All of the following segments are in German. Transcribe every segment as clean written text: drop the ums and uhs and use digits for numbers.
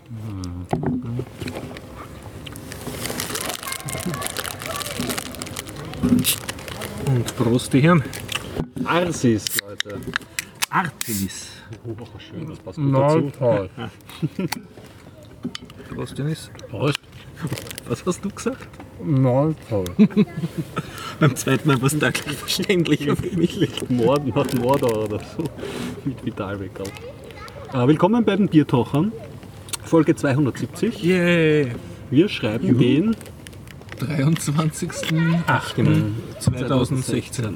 Und Prost, die Hirn. Arsis, Leute. Artemis. Oh, schön, das passt gut dazu. Toll. Prost, Dennis. Prost. Was hast du gesagt? Na, toll. Beim zweiten Mal war es da gleich verständlicher für mich. Morden hat Mordor oder so. Mit Vitalregal. Willkommen bei den Biertauchern. Folge 270. Yay. Wir schreiben den 23.08.2016.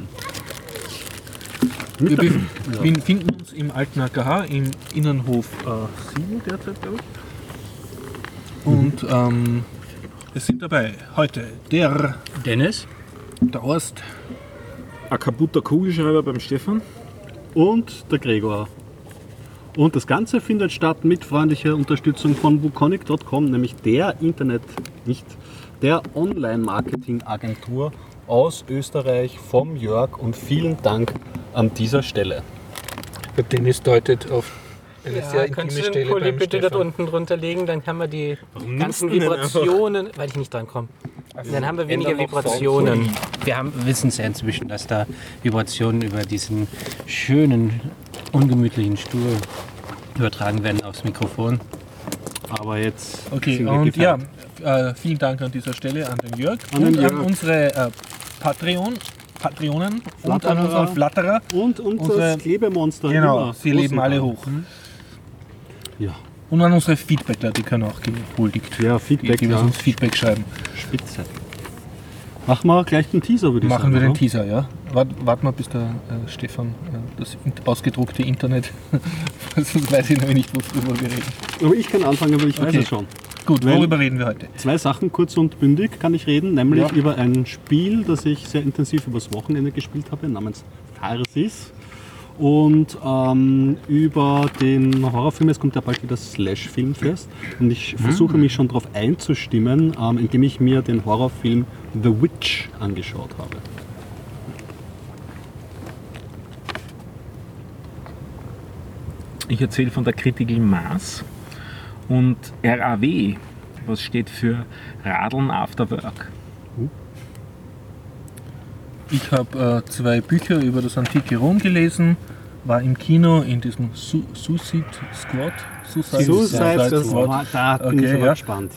Wir befinden uns im alten AKH, im Innenhof 7 derzeit, glaube ich. Und es sind dabei heute der Dennis, der Horst, ein kaputter Kugelschreiber beim Stefan und der Gregor. Und das Ganze findet statt mit freundlicher Unterstützung von Wukonic.com, nämlich der der Online-Marketing-Agentur aus Österreich vom Jörg, und vielen Dank an dieser Stelle. der Dennis deutet auf eine sehr intime kannst du den Stelle Pulli beim bitte Stefan. dort unten drunter legen, dann haben wir die ganzen nimmst du den Vibrationen, weil ich nicht dran komme. Dann haben wir weniger Ändern noch Vibrationen. Wir wissen es ja inzwischen, dass da Vibrationen über diesen schönen, ungemütlichen Stuhl übertragen werden aufs Mikrofon. Aber jetzt Okay, sind wir und gefeiert. ja, vielen Dank an dieser Stelle an den Jörg An den und Jörg. an unsere Patreonen und an Flatterer. unseren Flatterer. Und unsere- das Klebemonster. Genau, immer. sie leben alle Großen hoch. Ja, Und an unsere Feedbackler, die können auch gehuldigt. ja, Feedback, die ja. uns Feedback schreiben. Spitze. Machen wir gleich den Teaser, würde ich sagen. Machen wir den oder? Teaser, ja? Warten wir, bis der Stefan das ausgedruckte Internet, sonst weiß ich nämlich nicht, worüber wir reden. Aber ich kann anfangen, weil ich weiß Okay. es schon. Gut, Weil- worüber reden wir heute? Zwei Sachen, kurz und bündig, kann ich reden, nämlich Ja. über ein Spiel, das ich sehr intensiv übers Wochenende gespielt habe, namens Farsis. Und über den Horrorfilm, es kommt ja bald wieder Slash-Filmfest, und ich versuche mich schon darauf einzustimmen, indem ich mir den Horrorfilm The Witch angeschaut habe. Ich erzähle von der Critical Mass und RAW, was steht für Radeln After Work. Ich habe 2 Bücher über das antike Rom gelesen, war im Kino in diesem Suicide Squad. das war, da bin ich Okay, aber ja. gespannt.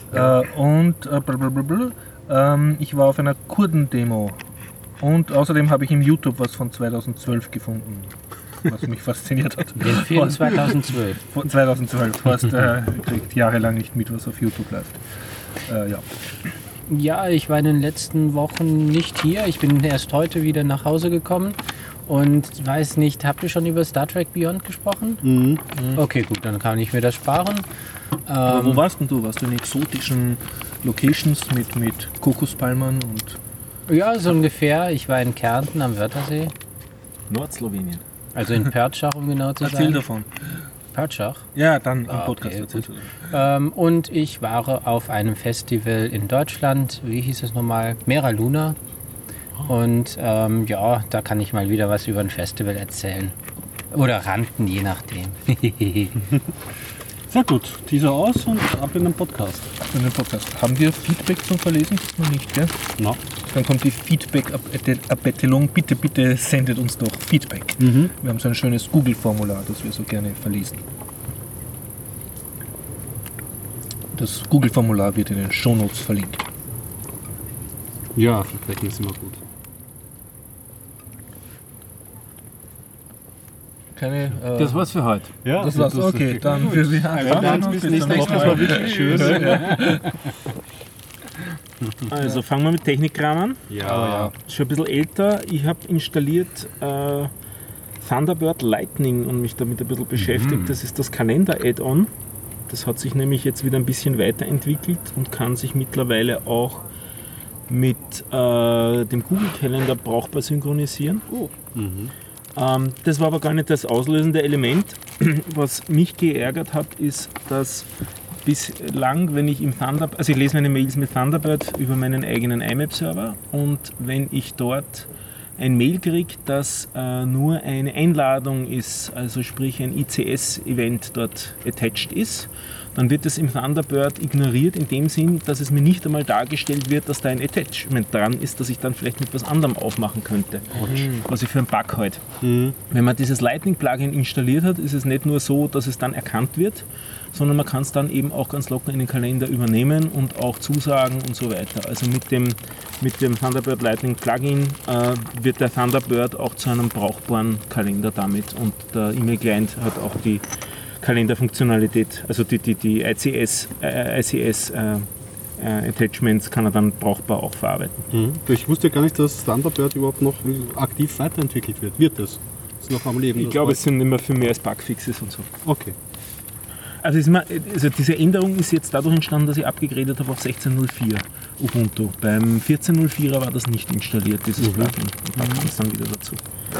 Ich war auf einer Kurden-Demo und außerdem habe ich im YouTube was von 2012 gefunden, was mich fasziniert hat. Den Film 2012. Von 2012. Horst kriegt jahrelang nicht mit, was auf YouTube läuft. Ja. Ja, ich war in den letzten Wochen nicht hier. Ich bin erst heute wieder nach Hause gekommen und weiß nicht, habt ihr schon über Star Trek Beyond gesprochen? Mhm. Okay, gut, dann kann ich mir das sparen. Aber wo warst denn du? Warst du in exotischen Locations mit Kokospalmen und... Ja, so ungefähr. Ich war in Kärnten am Wörthersee, Nordslowenien. also in Pertschach, um genau zu Erzähl sein. davon. Pertschach. Ja, dann im Ah, Podcast okay, erzählst gut. du. Und ich war auf einem Festival in Deutschland, wie hieß es nochmal? Mera Luna. Und ja, da kann ich mal wieder was über ein Festival erzählen. Oder ranten, je nachdem. Sehr gut, Teaser aus und ab in den Podcast. In dem Podcast. Haben wir Feedback zum Verlesen? Noch nicht, gell? Na. Dann kommt die Feedback-Abbettelung. Bitte sendet uns doch Feedback. Mhm. Wir haben so ein schönes Google-Formular, das wir so gerne verlesen. Das Google-Formular wird in den Shownotes verlinkt. Ja, Feedback ist immer gut. Keine, Das war's für heute. Ja, das war's. Okay, dann für Sie. Dann bis nächstes Mal. Das war wirklich schön. Also fangen wir mit Technikkram an. Ja. Schon ein bisschen älter. Ich habe installiert Thunderbird Lightning und mich damit ein bisschen beschäftigt. Das ist das Kalender-Add-on. Das hat sich nämlich jetzt wieder ein bisschen weiterentwickelt und kann sich mittlerweile auch mit dem Google-Kalender brauchbar synchronisieren. Das war aber gar nicht das auslösende Element. Was mich geärgert hat, ist, dass bislang, wenn ich im Thunderbird, also ich lese meine Mails mit Thunderbird über meinen eigenen IMAP-Server, und wenn ich dort ein Mail kriege, das nur eine Einladung ist, also sprich ein ICS-Event dort attached ist, dann wird es im Thunderbird ignoriert in dem Sinn, dass es mir nicht einmal dargestellt wird, dass da ein Attachment dran ist, das ich dann vielleicht mit was anderem aufmachen könnte. Was ich für einen Bug halte. Wenn man dieses Lightning-Plugin installiert hat, ist es nicht nur so, dass es dann erkannt wird, sondern man kann es dann eben auch ganz locker in den Kalender übernehmen und auch zusagen und so weiter. Also mit dem Thunderbird Lightning Plugin wird der Thunderbird auch zu einem brauchbaren Kalender damit und der E-Mail-Client hat auch die Kalenderfunktionalität, also die ICS Attachments kann er dann brauchbar auch verarbeiten. Ich wusste gar nicht, dass Thunderbird überhaupt noch aktiv weiterentwickelt wird. Wird das? Ist noch am Leben? Ich glaube, es sind immer für mehr als Bugfixes und so. Okay. Also diese Änderung ist jetzt dadurch entstanden, dass ich abgegradet habe auf 16.04 Ubuntu. Beim 14.04er war das nicht installiert, dieses Plugin. Und da kam es dann wieder dazu.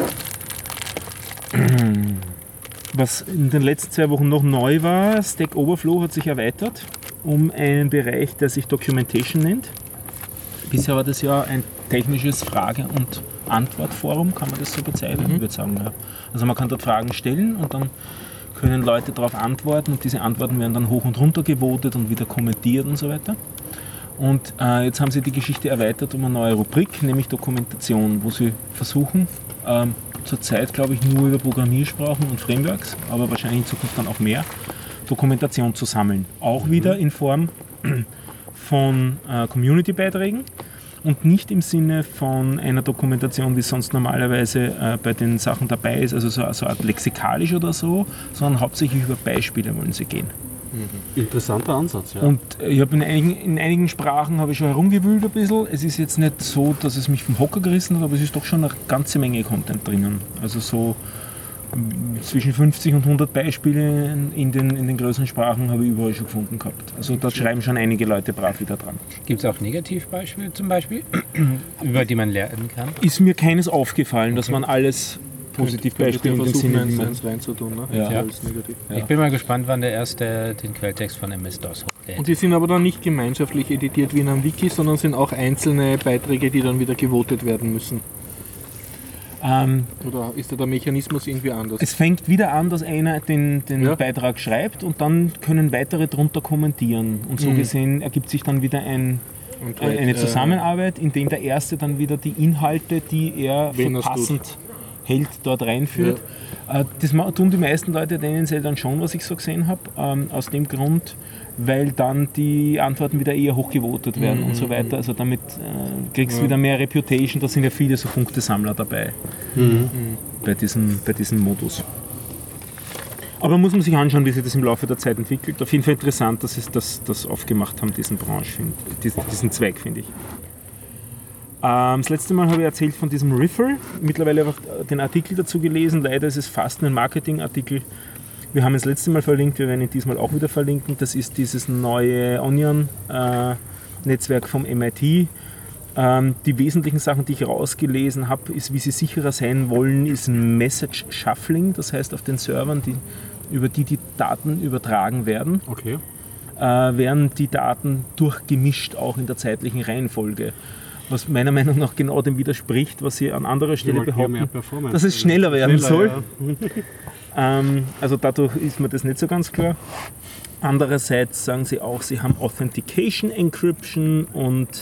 Was in den letzten 2 Wochen noch neu war, Stack Overflow hat sich erweitert um einen Bereich, der sich Documentation nennt. Bisher war das ja ein technisches Frage- und Antwortforum, kann man das so bezeichnen? Ich würde sagen, ja. Also man kann dort Fragen stellen und dann können Leute darauf antworten und diese Antworten werden dann hoch und runter gewotet und wieder kommentiert und so weiter. Und jetzt haben sie die Geschichte erweitert um eine neue Rubrik, nämlich Dokumentation, wo sie versuchen, zurzeit glaube ich nur über Programmiersprachen und Frameworks, aber wahrscheinlich in Zukunft dann auch mehr, Dokumentation zu sammeln. Auch wieder in Form von Community-Beiträgen und nicht im Sinne von einer Dokumentation, wie es sonst normalerweise bei den Sachen dabei ist, also so eine Art lexikalisch oder so, sondern hauptsächlich über Beispiele wollen sie gehen. Interessanter Ansatz, ja. Und ich habe in einigen Sprachen habe ich schon herumgewühlt ein bisschen. Es ist jetzt nicht so, dass es mich vom Hocker gerissen hat, aber es ist doch schon eine ganze Menge Content drinnen. Also so zwischen 50 und 100 Beispiele in den größeren Sprachen habe ich überall schon gefunden gehabt. Also da schreiben schon einige Leute brav wieder dran. Gibt es auch Negativbeispiele zum Beispiel, über die man lernen kann? Ist mir keines aufgefallen, dass man alles Positivbeispiele in den Sinne eins reinzutun, ne? Ja. Alles negativ. Ich bin mal gespannt, wann der Erste den Quelltext von MS-DOS hochlädt. Und die sind aber dann nicht gemeinschaftlich editiert wie in einem Wiki, sondern sind auch einzelne Beiträge, die dann wieder gewotet werden müssen. Oder ist da der Mechanismus irgendwie anders? Es fängt wieder an, dass einer den Beitrag schreibt und dann können weitere drunter kommentieren. Und so gesehen ergibt sich dann wieder eine Zusammenarbeit, in dem der Erste dann wieder die Inhalte, die er für passend hält, dort reinführt. Ja. Das tun die meisten Leute tendenziell dann schon, was ich so gesehen habe, aus dem Grund, weil dann die Antworten wieder eher hochgevotet werden und so weiter. Also damit kriegst du wieder mehr Reputation, da sind ja viele so Punktesammler dabei bei diesem Modus. Aber muss man sich anschauen, wie sich das im Laufe der Zeit entwickelt. Auf jeden Fall interessant, dass sie das aufgemacht haben, diesen diesen Zweig, finde ich. Das letzte Mal habe ich erzählt von diesem Riffle. Mittlerweile habe ich den Artikel dazu gelesen. Leider ist es fast ein Marketingartikel. Wir haben es das letzte Mal verlinkt, wir werden ihn diesmal auch wieder verlinken. Das ist dieses neue Onion-Netzwerk vom MIT. Die wesentlichen Sachen, die ich rausgelesen habe, ist, wie sie sicherer sein wollen, ist Message Shuffling. Das heißt, auf den Servern, über die Daten übertragen werden, werden die Daten durchgemischt, auch in der zeitlichen Reihenfolge. Was meiner Meinung nach genau dem widerspricht, was sie an anderer Stelle behaupten, dass es schneller werden soll. Ja. Also dadurch ist mir das nicht so ganz klar. Andererseits sagen sie auch, sie haben Authentication Encryption und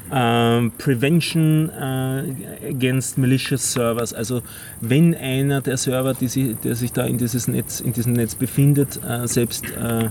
Prevention against malicious servers. Also wenn einer der Server, der sich da in diesem Netz befindet, selbst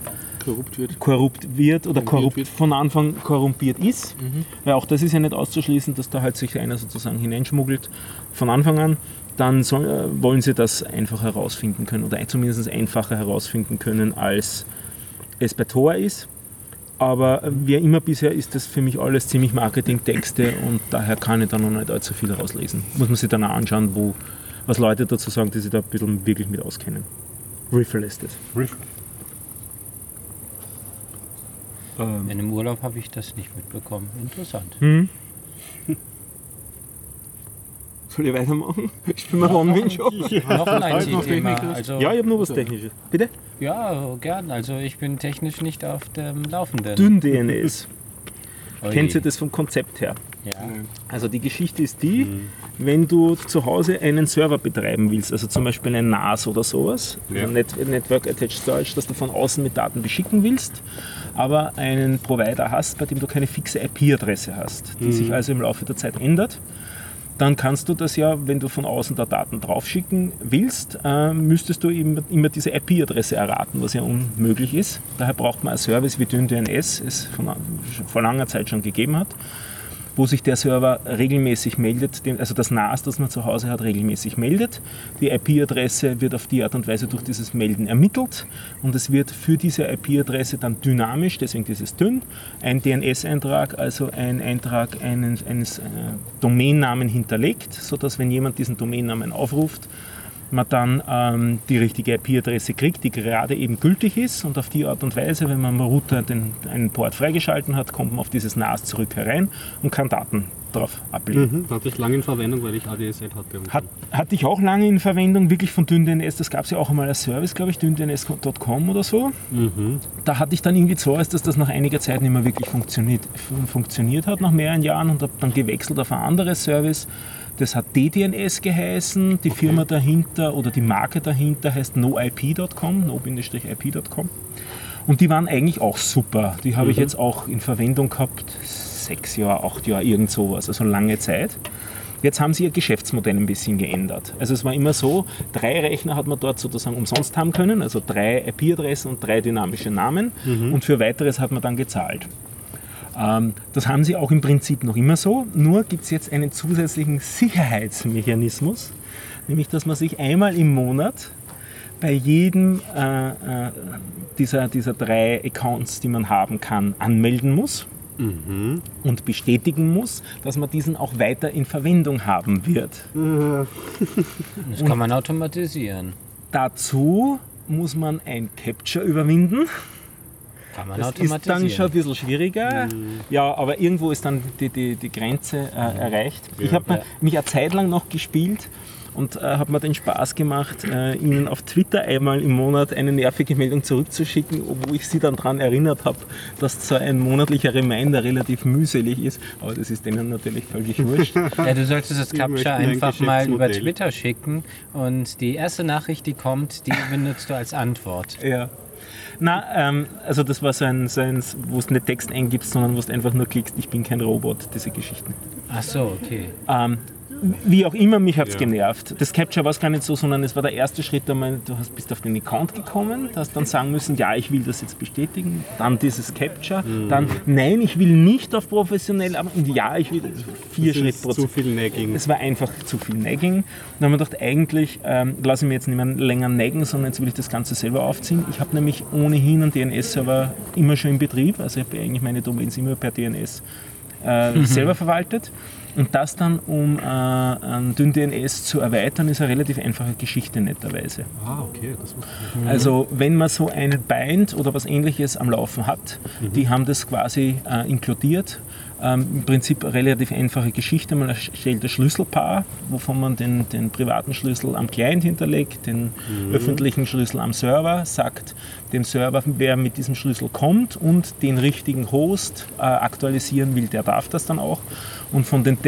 korrupt wird oder von Anfang korrumpiert ist. Weil auch das ist ja nicht auszuschließen, dass da halt sich einer sozusagen hineinschmuggelt von Anfang an. Dann wollen sie das einfach herausfinden können oder zumindest einfacher herausfinden können, als es bei Tor ist. Aber wie immer bisher ist das für mich alles ziemlich Marketingtexte und daher kann ich da noch nicht allzu viel rauslesen. Muss man sich dann auch anschauen, was Leute dazu sagen, die sich da ein bisschen wirklich mit auskennen. Riffle ist das. In dem Urlaub habe ich das nicht mitbekommen. Interessant. Soll ich weitermachen? Spielen wir One-Win schon? Noch ein IT-Thema. Also, ja, ich habe nur was Technisches. Bitte? Ja, gern. Also ich bin technisch nicht auf dem Laufenden. Dünn-DNS. Kennt ihr das vom Konzept her? Ja. Also die Geschichte ist die, wenn du zu Hause einen Server betreiben willst, also zum Beispiel ein NAS oder sowas, Ja. also Network Attached Storage, das du von außen mit Daten beschicken willst, aber einen Provider hast, bei dem du keine fixe IP-Adresse hast, die sich also im Laufe der Zeit ändert, dann kannst du das ja, wenn du von außen da Daten draufschicken willst, müsstest du immer diese IP-Adresse erraten, was ja unmöglich ist. Daher braucht man einen Service wie DynDNS, es vor langer Zeit schon gegeben hat, wo sich der Server regelmäßig meldet, also das NAS, das man zu Hause hat, regelmäßig meldet. Die IP-Adresse wird auf die Art und Weise durch dieses Melden ermittelt und es wird für diese IP-Adresse dann dynamisch, deswegen dieses dünn, ein DNS-Eintrag, also ein Eintrag eines Domainnamen hinterlegt, sodass wenn jemand diesen Domainnamen aufruft, man dann die richtige IP-Adresse kriegt, die gerade eben gültig ist und auf die Art und Weise, wenn man am Router einen Port freigeschalten hat, kommt man auf dieses NAS zurück herein und kann Daten drauf ablegen. Hatte ich lange in Verwendung, weil ich ADSL hatte. Hatte ich auch lange in Verwendung, wirklich von DynDNS, das gab es ja auch einmal als Service, glaube ich, dyndns.com oder so. Da hatte ich dann irgendwie Zorys, dass das nach einiger Zeit nicht mehr wirklich funktioniert hat, nach mehreren Jahren, und habe dann gewechselt auf ein anderes Service. Das hat DDNS geheißen, die Firma dahinter oder die Marke dahinter heißt noip.com, no-ip.com. Und die waren eigentlich auch super. Die habe ich jetzt auch in Verwendung gehabt, 6 Jahre, 8 Jahre, irgend sowas, also lange Zeit. Jetzt haben sie ihr Geschäftsmodell ein bisschen geändert. Also es war immer so, 3 Rechner hat man dort sozusagen umsonst haben können, also 3 IP-Adressen und 3 dynamische Namen, und für weiteres hat man dann gezahlt. Das haben sie auch im Prinzip noch immer so, nur gibt es jetzt einen zusätzlichen Sicherheitsmechanismus, nämlich dass man sich einmal im Monat bei jedem dieser 3 Accounts, die man haben kann, anmelden muss und bestätigen muss, dass man diesen auch weiter in Verwendung haben wird. Das kann man automatisieren. Dazu muss man ein Captcha überwinden. Kann man Das automatisieren. ist dann schon ein bisschen schwieriger. Ja, aber irgendwo ist dann die Grenze erreicht. Ich habe mich eine Zeit lang noch gespielt und habe mir den Spaß gemacht, Ihnen auf Twitter einmal im Monat eine nervige Meldung zurückzuschicken, wo ich Sie dann daran erinnert habe, dass so ein monatlicher Reminder relativ mühselig ist. Aber das ist denen natürlich völlig wurscht. Ja, du solltest das möchten Captcha ein einfach mal über Geschäftsmodell. Twitter schicken und die erste Nachricht, die kommt, die benutzt du als Antwort. Ja. Na, also das war so ein, wo es nicht Text eingibst, sondern wo du einfach nur klickst, ich bin kein Robot, diese Geschichten. Ach so, okay. Wie auch immer, mich hat es genervt. Das Captcha war es gar nicht so, sondern es war der erste Schritt einmal, bist auf den Account gekommen, hast dann sagen müssen, ja, ich will das jetzt bestätigen, dann dieses Captcha, dann, nein, ich will nicht auf professionell, aber ja, ich will 4 Schrittprozent. Zu viel Nagging. Es war einfach zu viel Nagging. Dann haben wir gedacht, eigentlich lasse ich mir jetzt nicht mehr länger naggen, sondern jetzt will ich das Ganze selber aufziehen. Ich habe nämlich ohnehin einen DNS-Server immer schon in Betrieb, also ich habe eigentlich meine Domains immer per DNS selber verwaltet. Und das dann, um DynDNS zu erweitern, ist eine relativ einfache Geschichte netterweise. Ah, okay. Das wusste ich nicht. Also wenn man so einen Bind oder was Ähnliches am Laufen hat, die haben das quasi inkludiert. Im Prinzip eine relativ einfache Geschichte. Man erstellt das Schlüsselpaar, wovon man den privaten Schlüssel am Client hinterlegt, den öffentlichen Schlüssel am Server, sagt dem Server, wer mit diesem Schlüssel kommt und den richtigen Host aktualisieren will, der darf das dann auch. Und von den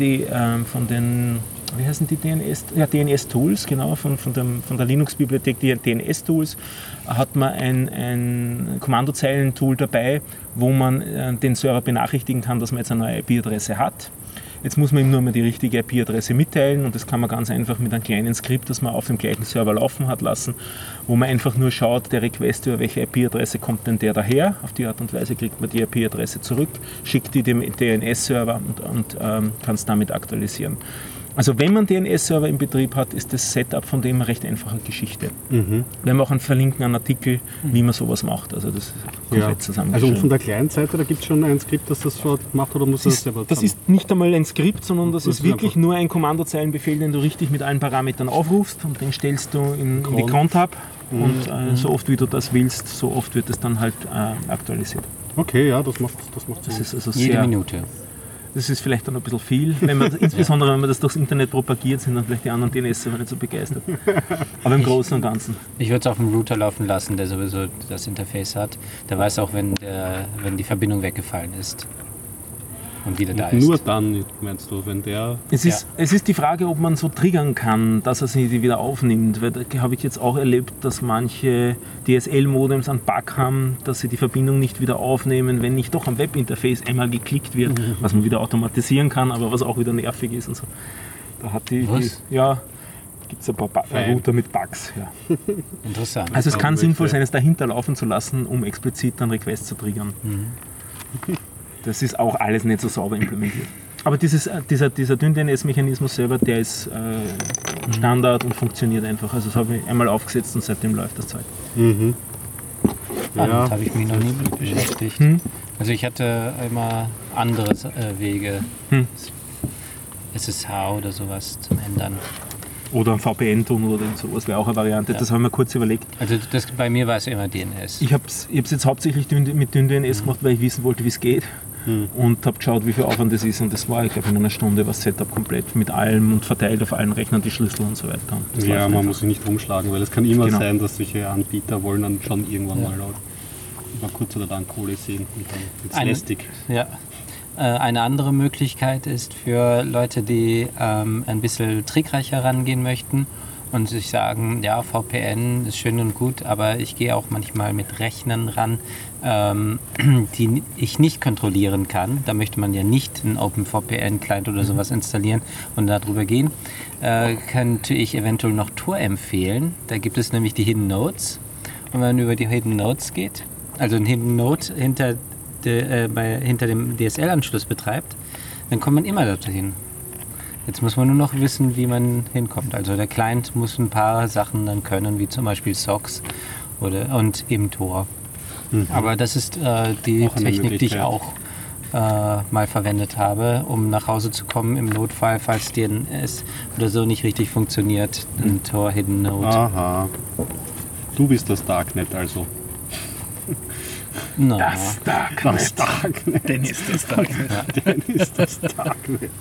wie heißen die DNS? Ja, DNS-Tools, genau, von der Linux-Bibliothek, die DNS-Tools, hat man ein Kommandozeilen-Tool dabei, wo man den Server benachrichtigen kann, dass man jetzt eine neue IP-Adresse hat. Jetzt muss man ihm nur mal die richtige IP-Adresse mitteilen und das kann man ganz einfach mit einem kleinen Skript, das man auf dem gleichen Server laufen hat lassen, wo man einfach nur schaut, der Request, über welche IP-Adresse kommt denn der daher. Auf die Art und Weise kriegt man die IP-Adresse zurück, schickt die dem DNS-Server und kann es damit aktualisieren. Also wenn man DNS-Server im Betrieb hat, ist das Setup von dem eine recht einfache Geschichte. Wir haben auch einen verlinkten Artikel, wie man sowas macht. Also das ist komplett zusammengeschrieben. Also von der Client-Seite, da gibt es schon ein Skript, das das schon macht, oder muss das selber Das ist nicht einmal ein Skript, sondern das ist wirklich nur ein Kommandozeilenbefehl, den du richtig mit allen Parametern aufrufst und den stellst du in die Cron-Tab und so oft wie du das willst, so oft wird es dann halt aktualisiert. Okay, ja, das macht Sinn. Das ist also Jede sehr, Minute. Das ist vielleicht dann ein bisschen viel, insbesondere wenn man das durchs Internet propagiert, sind dann vielleicht die anderen DNS-Server nicht so begeistert. Aber im Großen und Ganzen. Ich würde es auf dem Router laufen lassen, der sowieso das Interface hat. Der weiß auch, wenn die Verbindung weggefallen ist. und wieder da Und ist. nur dann, meinst du, wenn der... Es ist die Frage, ob man so triggern kann, dass er sie wieder aufnimmt. Weil da habe ich jetzt auch erlebt, dass manche DSL-Modems einen Bug haben, dass sie die Verbindung nicht wieder aufnehmen, wenn nicht doch am Webinterface einmal geklickt wird, was man wieder automatisieren kann, aber was auch wieder nervig ist und so. Da hat Was? gibt es ein paar Router mit Bugs. Ja. Interessant. Also es kann Aber sinnvoll ja. sein, es dahinter laufen zu lassen, um explizit dann Requests zu triggern. Das ist auch alles nicht so sauber implementiert. Aber dieser Dynn-DNS-Mechanismus selber, der ist Standard und funktioniert einfach. Also das habe ich einmal aufgesetzt und seitdem läuft das Zeug. Damit Ja. habe ich mich noch nie mit beschäftigt. Also ich hatte immer andere Wege. SSH oder sowas zum Ändern. Oder ein VPN-Tunnel oder sowas wäre auch eine Variante. Das habe ich mir kurz überlegt. Also bei mir war es immer DNS. Ich habe es jetzt hauptsächlich mit Dynn-DNS gemacht, weil ich wissen wollte, wie es geht. Und habe geschaut, wie viel Aufwand das ist. Und das war, ich glaube, in einer Stunde war das Setup komplett mit allem und verteilt auf allen Rechnern die Schlüssel und so weiter. Und das Ja, läuft man einfach. muss sich nicht rumschlagen, weil es kann immer Genau. sein, dass solche Anbieter wollen dann schon irgendwann mal kurz oder lang Kohle sehen und dann wird's lästig. Ja. Eine andere Möglichkeit ist für Leute, die ein bisschen trickreicher rangehen möchten und sich sagen, ja, VPN ist schön und gut, aber ich gehe auch manchmal mit Rechnern ran, die ich nicht kontrollieren kann. Da möchte man ja nicht einen OpenVPN-Client oder sowas installieren und darüber gehen. Könnte ich eventuell noch Tor empfehlen. Da gibt es nämlich die Hidden Nodes. Und wenn man über die Hidden Nodes geht, also ein Hidden Node hinter dem DSL-Anschluss betreibt, dann kommt man immer dorthin. Jetzt muss man nur noch wissen, wie man hinkommt. Also der Client muss ein paar Sachen dann können, wie zum Beispiel SOCKS und eben Tor. Aber das ist die Auch eine Technik, die ich Möglichkeit. auch mal verwendet habe, um nach Hause zu kommen im Notfall, falls DNS oder so nicht richtig funktioniert. Ein Tor Hidden Node. Aha. Du bist das Darknet also. Na, Das Darknet. Das Darknet. Denn ist das Darknet. Dann ist das Darknet.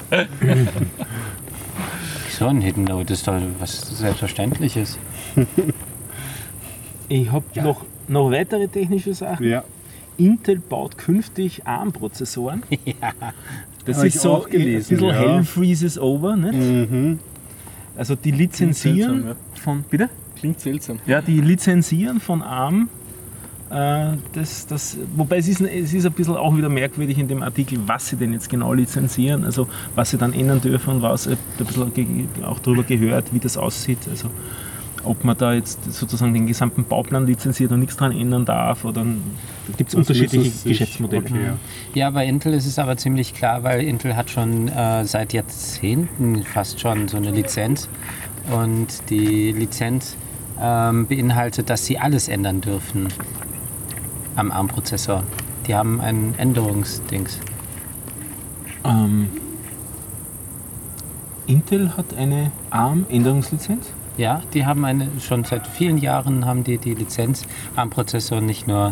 so ein Hidden Node ist doch was Selbstverständliches. Ich habe noch weitere technische Sachen. Ja. Intel baut künftig ARM-Prozessoren. Das Hab ist ich so auch gelesen, ein bisschen ja. Hell freezes over. Nicht? Also die lizenzieren seltsam, von... Bitte? Klingt seltsam. Ja, die lizenzieren von ARM. Wobei es ist ein bisschen auch wieder merkwürdig in dem Artikel, was sie denn jetzt genau lizenzieren, also was sie dann ändern dürfen und was. Ich habe ein bisschen auch darüber gehört, wie das aussieht. Also ob man da jetzt sozusagen den gesamten Bauplan lizenziert und nichts dran ändern darf, oder da gibt es unterschiedliche Geschäftsmodelle. Okay, ja. Ja, bei Intel ist es aber ziemlich klar, weil Intel hat schon seit Jahrzehnten fast schon so eine Lizenz. Und die Lizenz beinhaltet, dass sie alles ändern dürfen am ARM-Prozessor. Die haben ein Änderungsdings. Intel hat eine ARM-Änderungslizenz? Ja, die haben schon seit vielen Jahren haben die Lizenz, ARM-Prozessor nicht nur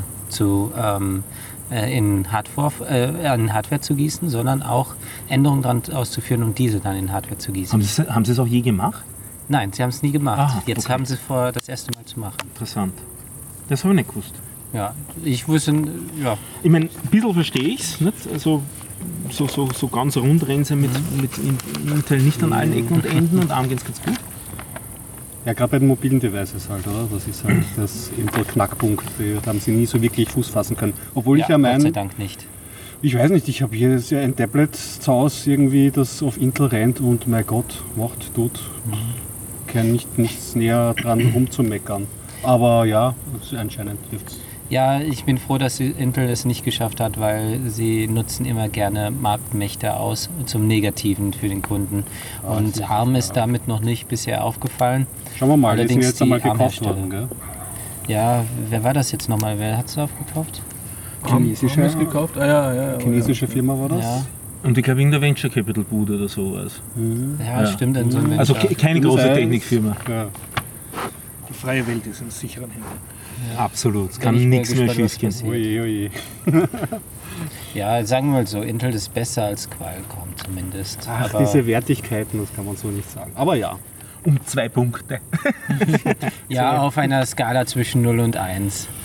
in Hardware zu gießen, sondern auch Änderungen dran auszuführen und diese dann in Hardware zu gießen. Haben sie es auch je gemacht? Nein, sie haben es nie gemacht. Ah, Jetzt okay. haben sie vor, das erste Mal zu machen. Interessant. Das habe ich nicht gewusst. Ja, ich wusste, ja, Ich meine, ein bisschen verstehe ich es. Also so ganz rund rennen sie mit Intel nicht an allen Ecken und Enden und ARM geht es ganz gut. Ja, gerade bei den mobilen Devices halt, oder? Das ist halt das Intel-Knackpunkt. Da haben sie nie so wirklich Fuß fassen können. Obwohl ich ja Gott sei meine, Dank nicht. ich weiß nicht, ich habe hier ja ein Tablet zu Hause irgendwie, das auf Intel rennt und mein Gott, tut. Kein nichts näher dran rumzumeckern. Aber ja, anscheinend trifft's. Ja, ich bin froh, dass Intel es nicht geschafft hat, weil sie nutzen immer gerne Marktmächte aus zum Negativen für den Kunden. Und ARM ist damit noch nicht bisher aufgefallen. Schauen wir mal, die sind Allerdings jetzt einmal die gekauft ARM-Hersteller. worden, gell? Ja, wer war das jetzt nochmal? Wer hat es aufgekauft? Haben wir es gekauft? Ah ja. Chinesische Firma war das? Ja, Und ich glaube in der Venture Capital Bude oder sowas. ja, stimmt. In so einem Also Venture. keine große Windows 1, Technikfirma. Ja. Die freie Welt ist in sicheren Händen. Absolut. Es Bin kann ich mal nichts mehr gespannt, was schief gehen. passiert. Oje. Ja, sagen wir mal so, Intel ist besser als Qualcomm zumindest. Ach, Aber diese Wertigkeiten, das kann man so nicht sagen. Aber ja. Um 2 Punkte. ja, auf einer Skala zwischen 0 und 1.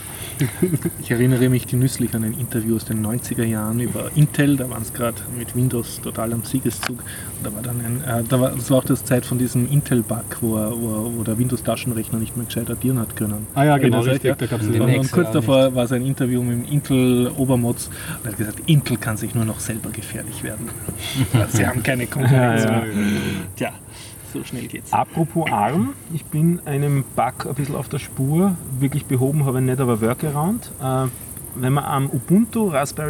Ich erinnere mich genüsslich an ein Interview aus den 90er Jahren über Intel, da waren es gerade mit Windows total am Siegeszug. Und da war dann das war auch das Zeit von diesem Intel-Bug, wo der Windows-Taschenrechner nicht mehr gescheit addieren hat können. Ah ja, genau, Erinnert euch, richtig, da gab's Und, den und Excel kurz auch davor war es ein Interview mit dem Intel-Obermotz und er hat gesagt, Intel kann sich nur noch selber gefährlich werden. Sie haben keine Konkurrenz mehr. Tja, so schnell geht's. Apropos ARM, ich bin einem Bug ein bisschen auf der Spur, wirklich behoben habe ich nicht, aber Workaround. Wenn man am Ubuntu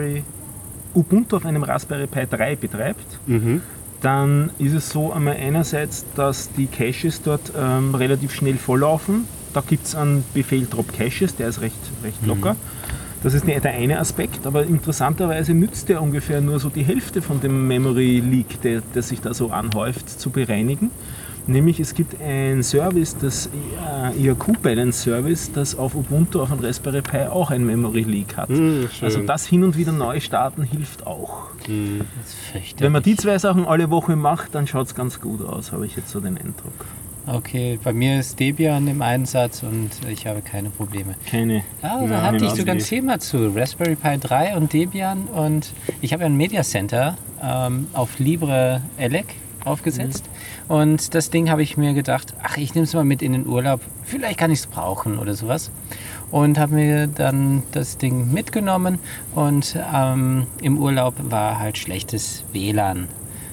auf einem Raspberry Pi 3 betreibt, dann ist es so einmal einerseits, dass die Caches dort relativ schnell volllaufen. Da gibt es einen Befehl Drop Caches, der ist recht locker. Das ist der eine Aspekt, aber interessanterweise nützt der ungefähr nur so die Hälfte von dem Memory Leak, der sich da so anhäuft, zu bereinigen. Nämlich es gibt ein Service, das IAQ Balance Service, das auf Ubuntu auf einem Raspberry Pi auch ein Memory Leak hat. Also das hin und wieder neu starten hilft auch. Das ist fürchterlich. Wenn man die zwei Sachen alle Woche macht, dann schaut es ganz gut aus, habe ich jetzt so den Eindruck. Okay, bei mir ist Debian im Einsatz und ich habe keine Probleme. Keine. Ja, da hatte ich sogar ein Thema zu Raspberry Pi 3 und Debian und ich habe ein Media Center auf LibreELEC aufgesetzt und das Ding habe ich mir gedacht, ach, ich nehme es mal mit in den Urlaub, vielleicht kann ich es brauchen oder sowas. Und habe mir dann das Ding mitgenommen und im Urlaub war halt schlechtes WLAN.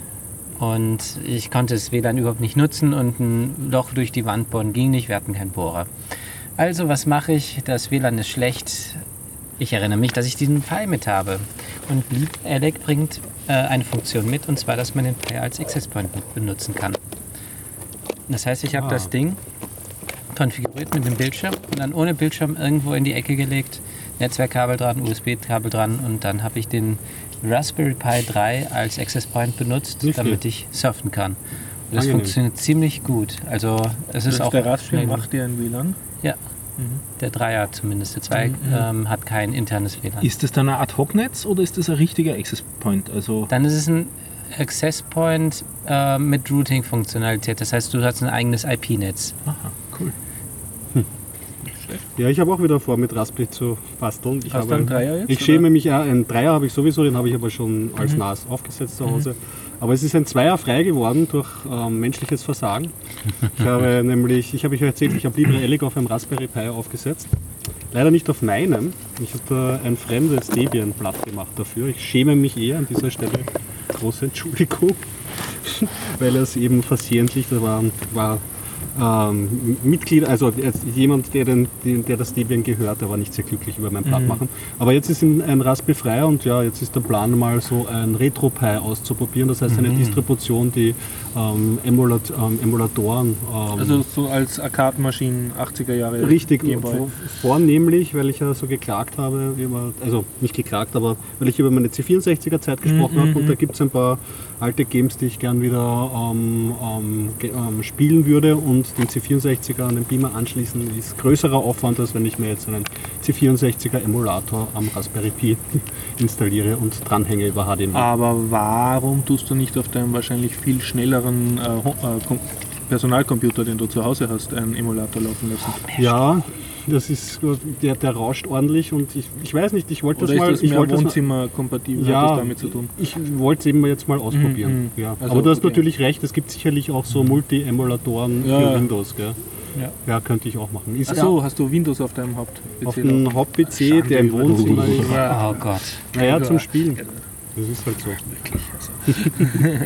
Und ich konnte das WLAN überhaupt nicht nutzen und ein Loch durch die Wand bohren ging nicht, wir hatten keinen Bohrer. Also was mache ich? Das WLAN ist schlecht. Ich erinnere mich, dass ich diesen Pi mit habe. Und LibreELEC bringt eine Funktion mit, und zwar, dass man den Pi als Access Point benutzen kann. Das heißt, ich habe das Ding konfiguriert mit dem Bildschirm und dann ohne Bildschirm irgendwo in die Ecke gelegt, Netzwerkkabel dran, USB-Kabel dran und dann habe ich den Raspberry Pi 3 als Access Point benutzt, damit ich surfen kann. Und das funktioniert ziemlich gut. Also es ist auch der Raspberry macht dir ein WLAN? Ja, der 3er zumindest. Der 2 hat kein internes WLAN. Ist das dann ein Ad-Hoc-Netz oder ist das ein richtiger Access Point? Also Dann ist es ein Access Point mit Routing-Funktionalität. Das heißt, du hast ein eigenes IP-Netz. aha, cool. Ja, ich habe auch wieder vor, mit Raspberry zu basteln. Hast du einen Dreier jetzt? Ich schäme mich, einen Dreier habe ich sowieso, den habe ich aber schon als NAS aufgesetzt zu Hause. Aber es ist ein Zweier frei geworden durch menschliches Versagen. Ich habe euch erzählt, ich habe LibreELEC auf einem Raspberry Pi aufgesetzt. Leider nicht auf meinem. Ich habe da ein fremdes Debian-Blatt gemacht dafür. Ich schäme mich eher an dieser Stelle. Große Entschuldigung. Weil es eben versehentlich, da war Mitglied, also jemand, der das Debian gehört, der war nicht sehr glücklich über mein Blatt machen. Aber jetzt ist ein Raspberry frei und ja, jetzt ist der Plan mal so ein RetroPie auszuprobieren. Das heißt eine Distribution, die Emulatoren... also so als Arcade-Maschinen 80er Jahre. Richtig, Gameboy. vornehmlich, weil ich ja so geklagt habe, also nicht geklagt, aber weil ich über meine C64er Zeit gesprochen habe und da gibt es ein paar alte Games, die ich gern wieder spielen würde und den C64er an den Beamer anschließen ist größerer Aufwand, als wenn ich mir jetzt einen C64er Emulator am Raspberry Pi installiere und dranhänge über HDMI. Aber warum tust du nicht auf deinem wahrscheinlich viel schnelleren Personalcomputer, den du zu Hause hast, einen Emulator laufen lassen? Ja, das ist, der rauscht ordentlich und ich weiß nicht, ich wollte das mal... Ist das mehr Wohnzimmer-kompatibel? Ja, hat das damit zu tun? Ich wollte es eben jetzt mal ausprobieren. Ja. Also, aber du hast natürlich recht, es gibt sicherlich auch so Multi-Emulatoren für Windows. Gell? Ja, könnte ich auch machen. Achso, hast du Windows auf deinem Haupt-PC? Auf dem Haupt-PC, der im Wohnzimmer ist. Oh Gott. Naja, zum Spielen. Das ist halt so. Wirklich, also.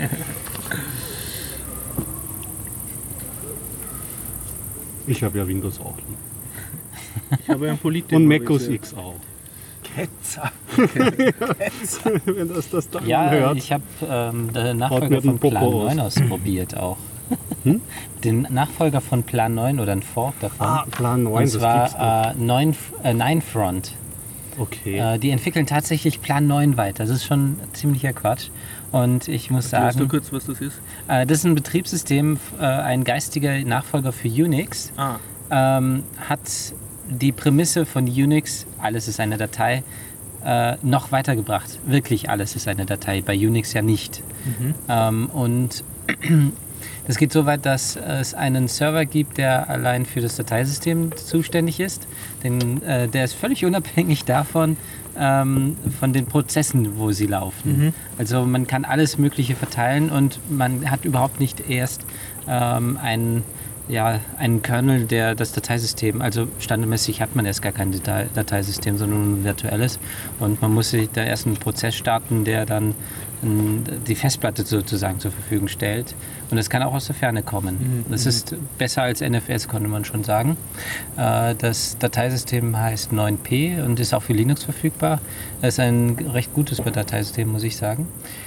Ich habe ja Windows auch lieb. Ich habe ein Polit. Und Mac OS X auch. Ketzer. Wenn das dann Ja, hört. ich habe den Haut mir Nachfolger den von Plan Popo 9 ausprobiert auch. Den Nachfolger von Plan 9 oder ein Fork davon. Plan 9, Und das gibt's zwar Ninefront. Okay. Die entwickeln tatsächlich Plan 9 weiter. Das ist schon ziemlicher Quatsch. Und ich muss Weißt du sagen, kurz, was das ist? das ist ein Betriebssystem, ein geistiger Nachfolger für Unix. Hat die Prämisse von Unix, alles ist eine Datei, noch weitergebracht. Wirklich alles ist eine Datei, bei Unix ja nicht. Und Das geht so weit, dass es einen Server gibt, der allein für das Dateisystem zuständig ist. Denn der ist völlig unabhängig davon, von den Prozessen, wo sie laufen. Also man kann alles Mögliche verteilen und man hat überhaupt nicht erst einen Kernel, der das Dateisystem, also standardmäßig hat man erst gar kein Dateisystem, sondern ein virtuelles. Und man muss sich da erst einen Prozess starten, der dann die Festplatte sozusagen zur Verfügung stellt. Und das kann auch aus der Ferne kommen. Das ist besser als NFS, konnte man schon sagen. Das Dateisystem heißt 9P und ist auch für Linux verfügbar. Das ist ein recht gutes Dateisystem, muss ich sagen.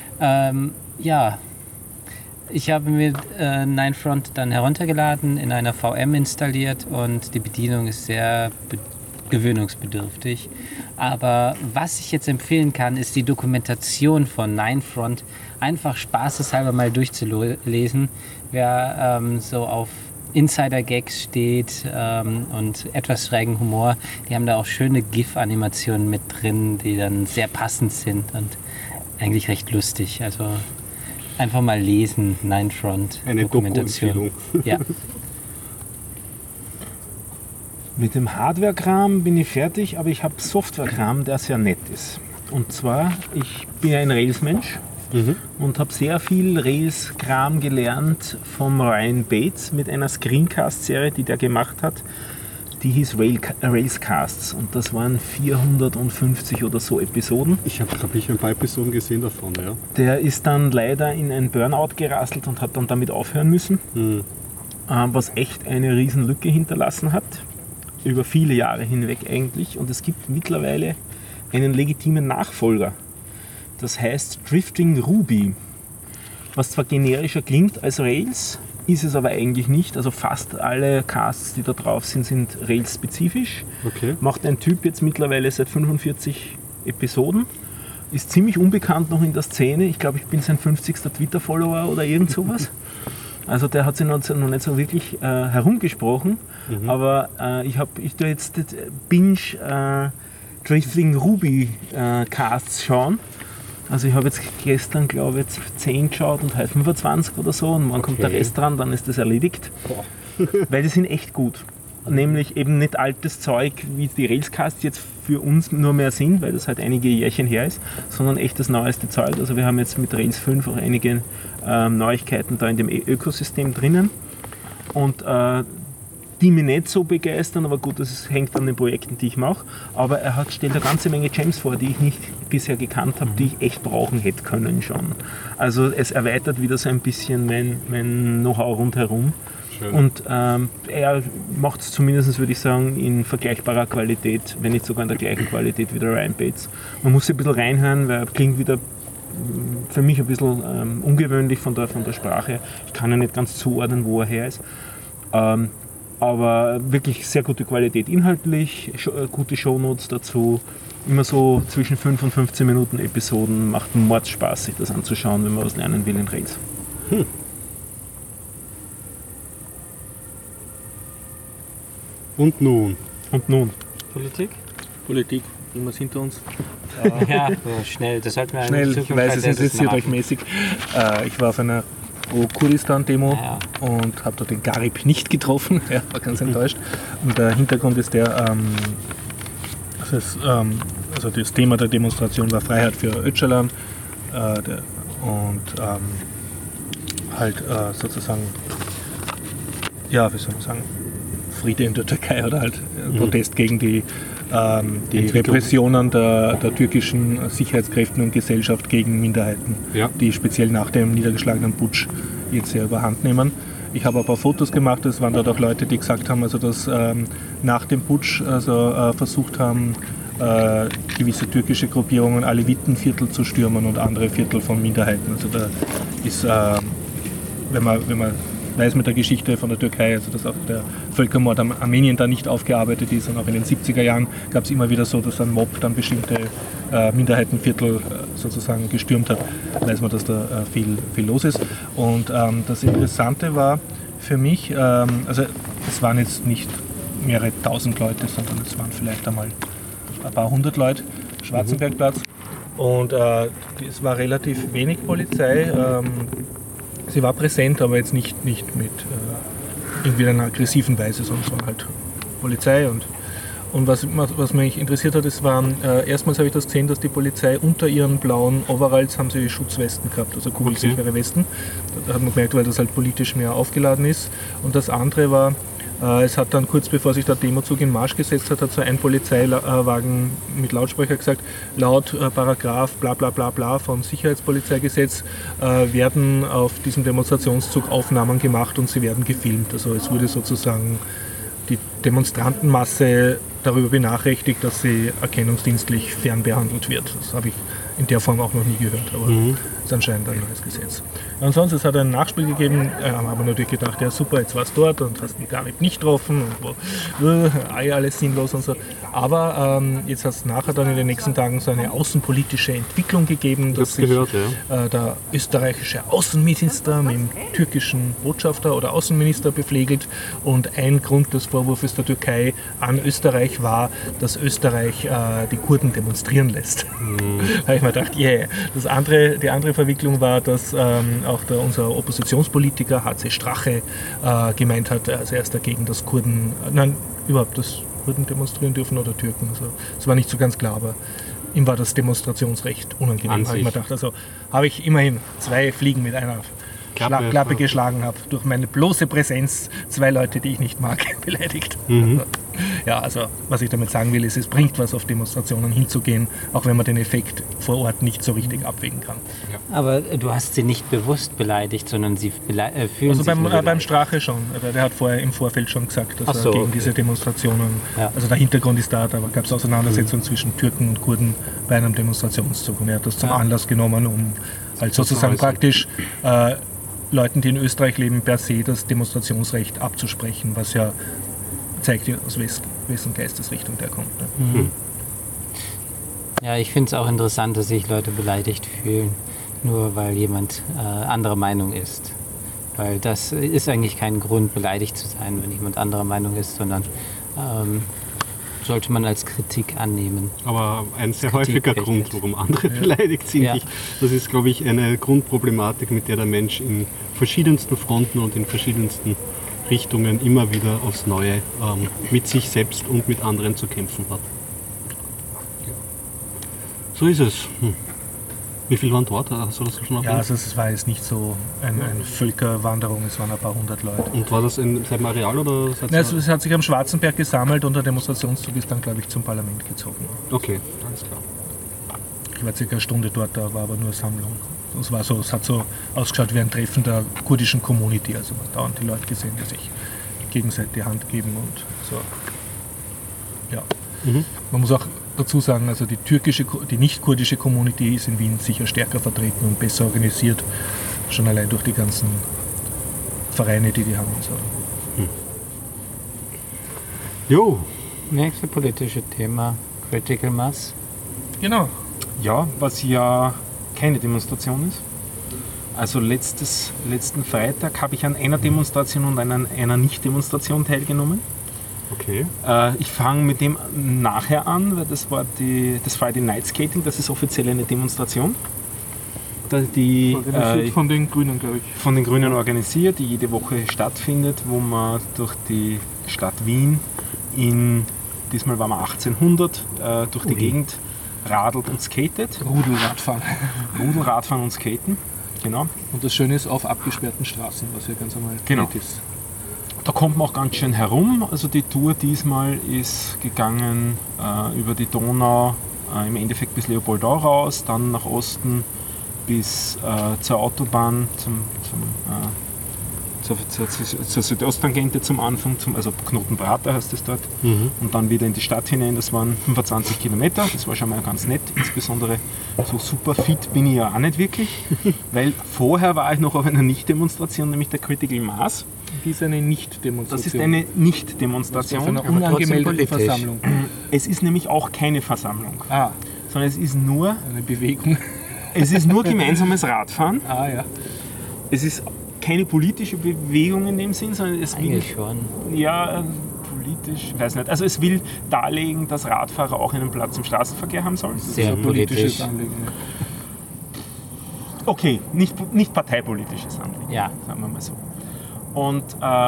Ich habe mir Ninefront dann heruntergeladen, in einer VM installiert und die Bedienung ist sehr gewöhnungsbedürftig. Aber was ich jetzt empfehlen kann, ist die Dokumentation von Ninefront einfach spaßeshalber mal durchzulesen. Wer so auf Insider-Gags steht und etwas schrägen Humor, die haben da auch schöne GIF-Animationen mit drin, die dann sehr passend sind und eigentlich recht lustig. Also einfach mal lesen, Ninefront, eine Dokumentation. Ja. Mit dem Hardware-Kram bin ich fertig, aber ich habe Software-Kram, der sehr nett ist. Und zwar, ich bin ja ein Rails-Mensch und habe sehr viel Rails-Kram gelernt vom Ryan Bates mit einer Screencast-Serie, die der gemacht hat. Die hieß Railscasts und das waren 450 oder so Episoden. Ich habe, glaube ich, ein paar Episoden gesehen davon, ja. Der ist dann leider in ein Burnout gerasselt und hat dann damit aufhören müssen, was echt eine Riesenlücke hinterlassen hat, über viele Jahre hinweg eigentlich. Und es gibt mittlerweile einen legitimen Nachfolger. Das heißt Drifting Ruby, was zwar generischer klingt als Rails, ist es aber eigentlich nicht. Also fast alle Casts, die da drauf sind, sind Rails-spezifisch. Okay. Macht ein Typ jetzt mittlerweile seit 45 Episoden. Ist ziemlich unbekannt noch in der Szene. Ich glaube, ich bin sein 50. Twitter-Follower oder irgend sowas. Also der hat sich noch nicht so wirklich herumgesprochen. Aber ich tue jetzt Binge Drifting Ruby Casts schauen. Also ich habe jetzt gestern, glaube ich, 10 geschaut und heute 25 oder so. Und wann kommt der Rest dran, dann ist das erledigt. Weil die sind echt gut. Nämlich eben nicht altes Zeug, wie die Railscasts jetzt für uns nur mehr sind, weil das halt einige Jährchen her ist, sondern echt das neueste Zeug. Also wir haben jetzt mit Rails 5 auch einige Neuigkeiten da in dem Ökosystem drinnen. Und die mich nicht so begeistern, aber gut, das hängt an den Projekten, die ich mache. Aber er stellt eine ganze Menge Gems vor, die ich nicht bisher gekannt habe, die ich echt brauchen hätte können schon. Also es erweitert wieder so ein bisschen mein Know-how rundherum. Schön. Und er macht es zumindest, würde ich sagen, in vergleichbarer Qualität, wenn nicht sogar in der gleichen Qualität wie der Ryan Bates. Man muss sich ein bisschen reinhören, weil er klingt wieder für mich ein bisschen ungewöhnlich von der Sprache. Ich kann ja nicht ganz zuordnen, wo er her ist. Aber wirklich sehr gute Qualität inhaltlich, gute Shownotes dazu. Immer so zwischen 5 und 15 Minuten Episoden. Macht Mordspaß, sich das anzuschauen, wenn man was lernen will in Rails. Und nun? Politik? Politik, immer hinter uns. Ja, so schnell. Das sollten wir Schnell, ich weiß, es interessiert euch mäßig. Ich war auf einer Pro-Kurdistan-Demo und habe dort den Garib nicht getroffen. Ja, war ganz enttäuscht. Und der Hintergrund ist der, also das Thema der Demonstration war Freiheit für Öcalan sozusagen, ja, wie soll man sagen, Friede in der Türkei oder halt Protest gegen die Repressionen der türkischen Sicherheitskräfte und Gesellschaft gegen Minderheiten, die speziell nach dem niedergeschlagenen Putsch jetzt sehr überhand nehmen. Ich habe ein paar Fotos gemacht, es waren dort auch Leute, die gesagt haben, also dass nach dem Putsch versucht haben, gewisse türkische Gruppierungen Alevitenviertel zu stürmen und andere Viertel von Minderheiten. Also da ist, wenn man weiß mit der Geschichte von der Türkei, also dass auch der Völkermord am Armenien da nicht aufgearbeitet ist, und auch in den 70er Jahren gab es immer wieder so, dass ein Mob dann bestimmte Minderheitenviertel sozusagen gestürmt hat, weiß man, dass da viel los ist. Und das Interessante war für mich, also es waren jetzt nicht mehrere tausend Leute, sondern es waren vielleicht einmal ein paar hundert Leute, Schwarzenbergplatz. Und es war relativ wenig Polizei. Sie war präsent, aber jetzt nicht mit irgendwie einer aggressiven Weise, sondern halt Polizei. Und was mich interessiert hat, es waren, erstmals habe ich das gesehen, dass die Polizei unter ihren blauen Overalls haben sie Schutzwesten gehabt, also kugelsichere Westen. Da hat man gemerkt, weil das halt politisch mehr aufgeladen ist. Und das andere war, es hat dann kurz bevor sich der Demozug in Marsch gesetzt hat so ein Polizeiwagen mit Lautsprecher gesagt, laut Paragraph bla bla bla bla vom Sicherheitspolizeigesetz werden auf diesem Demonstrationszug Aufnahmen gemacht und sie werden gefilmt. Also es wurde sozusagen die Demonstrantenmasse darüber benachrichtigt, dass sie erkennungsdienstlich fernbehandelt wird. Das habe ich in der Form auch noch nie gehört, aber ist anscheinend ein neues Gesetz. Ansonsten, es hat ein Nachspiel gegeben, haben wir natürlich gedacht, ja super, jetzt warst du dort und hast mich gar nicht getroffen und alles sinnlos und so. Aber jetzt hat es nachher dann in den nächsten Tagen so eine außenpolitische Entwicklung gegeben, dass sich der österreichische Außenminister mit dem türkischen Botschafter oder Außenminister bepflegelt und ein Grund des Vorwurfs der Türkei an Österreich war, dass Österreich die Kurden demonstrieren lässt. Da habe ich mir gedacht, yeah. Die andere Verwicklung war, dass auch unser Oppositionspolitiker HC Strache gemeint hat, als er ist dagegen, dass Kurden demonstrieren dürfen oder Türken. Also, das war nicht so ganz klar, aber ihm war das Demonstrationsrecht unangenehm. Habe ich mir gedacht. Also habe ich immerhin 2 Fliegen mit einer Klappe geschlagen, habe durch meine bloße Präsenz 2 Leute, die ich nicht mag, beleidigt. Ja, also was ich damit sagen will, ist, es bringt was, auf Demonstrationen hinzugehen, auch wenn man den Effekt vor Ort nicht so richtig abwägen kann. Aber du hast sie nicht bewusst beleidigt, sondern sie fühlen also sich beim Strache schon. Der hat vorher im Vorfeld schon gesagt, dass er gegen diese Demonstrationen, also der Hintergrund ist da gab es Auseinandersetzungen zwischen Türken und Kurden bei einem Demonstrationszug und er hat das zum Anlass genommen, um halt sozusagen praktisch Leuten, die in Österreich leben, per se das Demonstrationsrecht abzusprechen, was ja zeigt, aus wessen Geistesrichtung der kommt. Ne? Ja, ich finde es auch interessant, dass sich Leute beleidigt fühlen, nur weil jemand anderer Meinung ist. Weil das ist eigentlich kein Grund, beleidigt zu sein, wenn jemand anderer Meinung ist, sondern sollte man als Kritik annehmen. Aber ein sehr häufiger Grund, warum andere beleidigt sind. Ja. Das ist, glaube ich, eine Grundproblematik, mit der der Mensch in verschiedensten Fronten und in verschiedensten Richtungen immer wieder aufs Neue mit sich selbst und mit anderen zu kämpfen hat. So ist es. Wie viel waren dort? Hast du das schon erwähnt? Ja, also es war jetzt nicht so eine Völkerwanderung, es waren ein paar hundert Leute. Und war das seit dem Areal oder? Es hat sich am Schwarzenberg gesammelt und der Demonstrationszug ist dann, glaube ich, zum Parlament gezogen. Okay, alles klar. Ich war circa eine Stunde dort, da war aber nur Sammlung. Es hat so ausgeschaut wie ein Treffen der kurdischen Community, also man hat dauernd die Leute gesehen, die sich gegenseitig die Hand geben und so. Ja. Man muss auch dazu sagen, also die nicht-kurdische Community ist in Wien sicher stärker vertreten und besser organisiert, schon allein durch die ganzen Vereine, die haben. Und so. Jo. Nächste politische Thema, Critical Mass. Genau. Ja, was ja keine Demonstration ist. Also letzten Freitag habe ich an einer Demonstration und an einer Nicht-Demonstration teilgenommen. Okay. Ich fange mit dem nachher an, weil das war das Friday Night Skating, das ist offiziell eine Demonstration. Organisiert von den Grünen, glaube ich. Von den Grünen organisiert, die jede Woche stattfindet, wo man durch die Stadt Wien diesmal waren wir 1800, durch die Gegend radelt und skatet. Rudelradfahren und skaten, genau. Und das Schöne ist auf abgesperrten Straßen, was ja ganz normal ist. Da kommt man auch ganz schön herum. Also die Tour diesmal ist gegangen über die Donau, im Endeffekt bis Leopoldau raus, dann nach Osten bis zur Autobahn, zur Südosttangente zum Anfang, also Knotenprater heißt es dort, und dann wieder in die Stadt hinein. Das waren 25 Kilometer, das war schon mal ganz nett. Insbesondere so super fit bin ich ja auch nicht wirklich, weil vorher war ich noch auf einer Nicht-Demonstration, nämlich der Critical Mass. Die ist eine Nicht-Demonstration. Das ist eine Nicht-Demonstration. Auf einer unangemeldeten Versammlung. Es ist nämlich auch keine Versammlung, sondern es ist nur eine Bewegung. Es ist nur gemeinsames Radfahren. Ja. Es ist keine politische Bewegung in dem Sinn, sondern es will schon. Ja, politisch, weiß nicht. Also es will darlegen, dass Radfahrer auch einen Platz im Straßenverkehr haben sollen. Sehr politisches Anliegen. Okay, nicht parteipolitisches Anliegen, Ja. sagen wir mal so. Und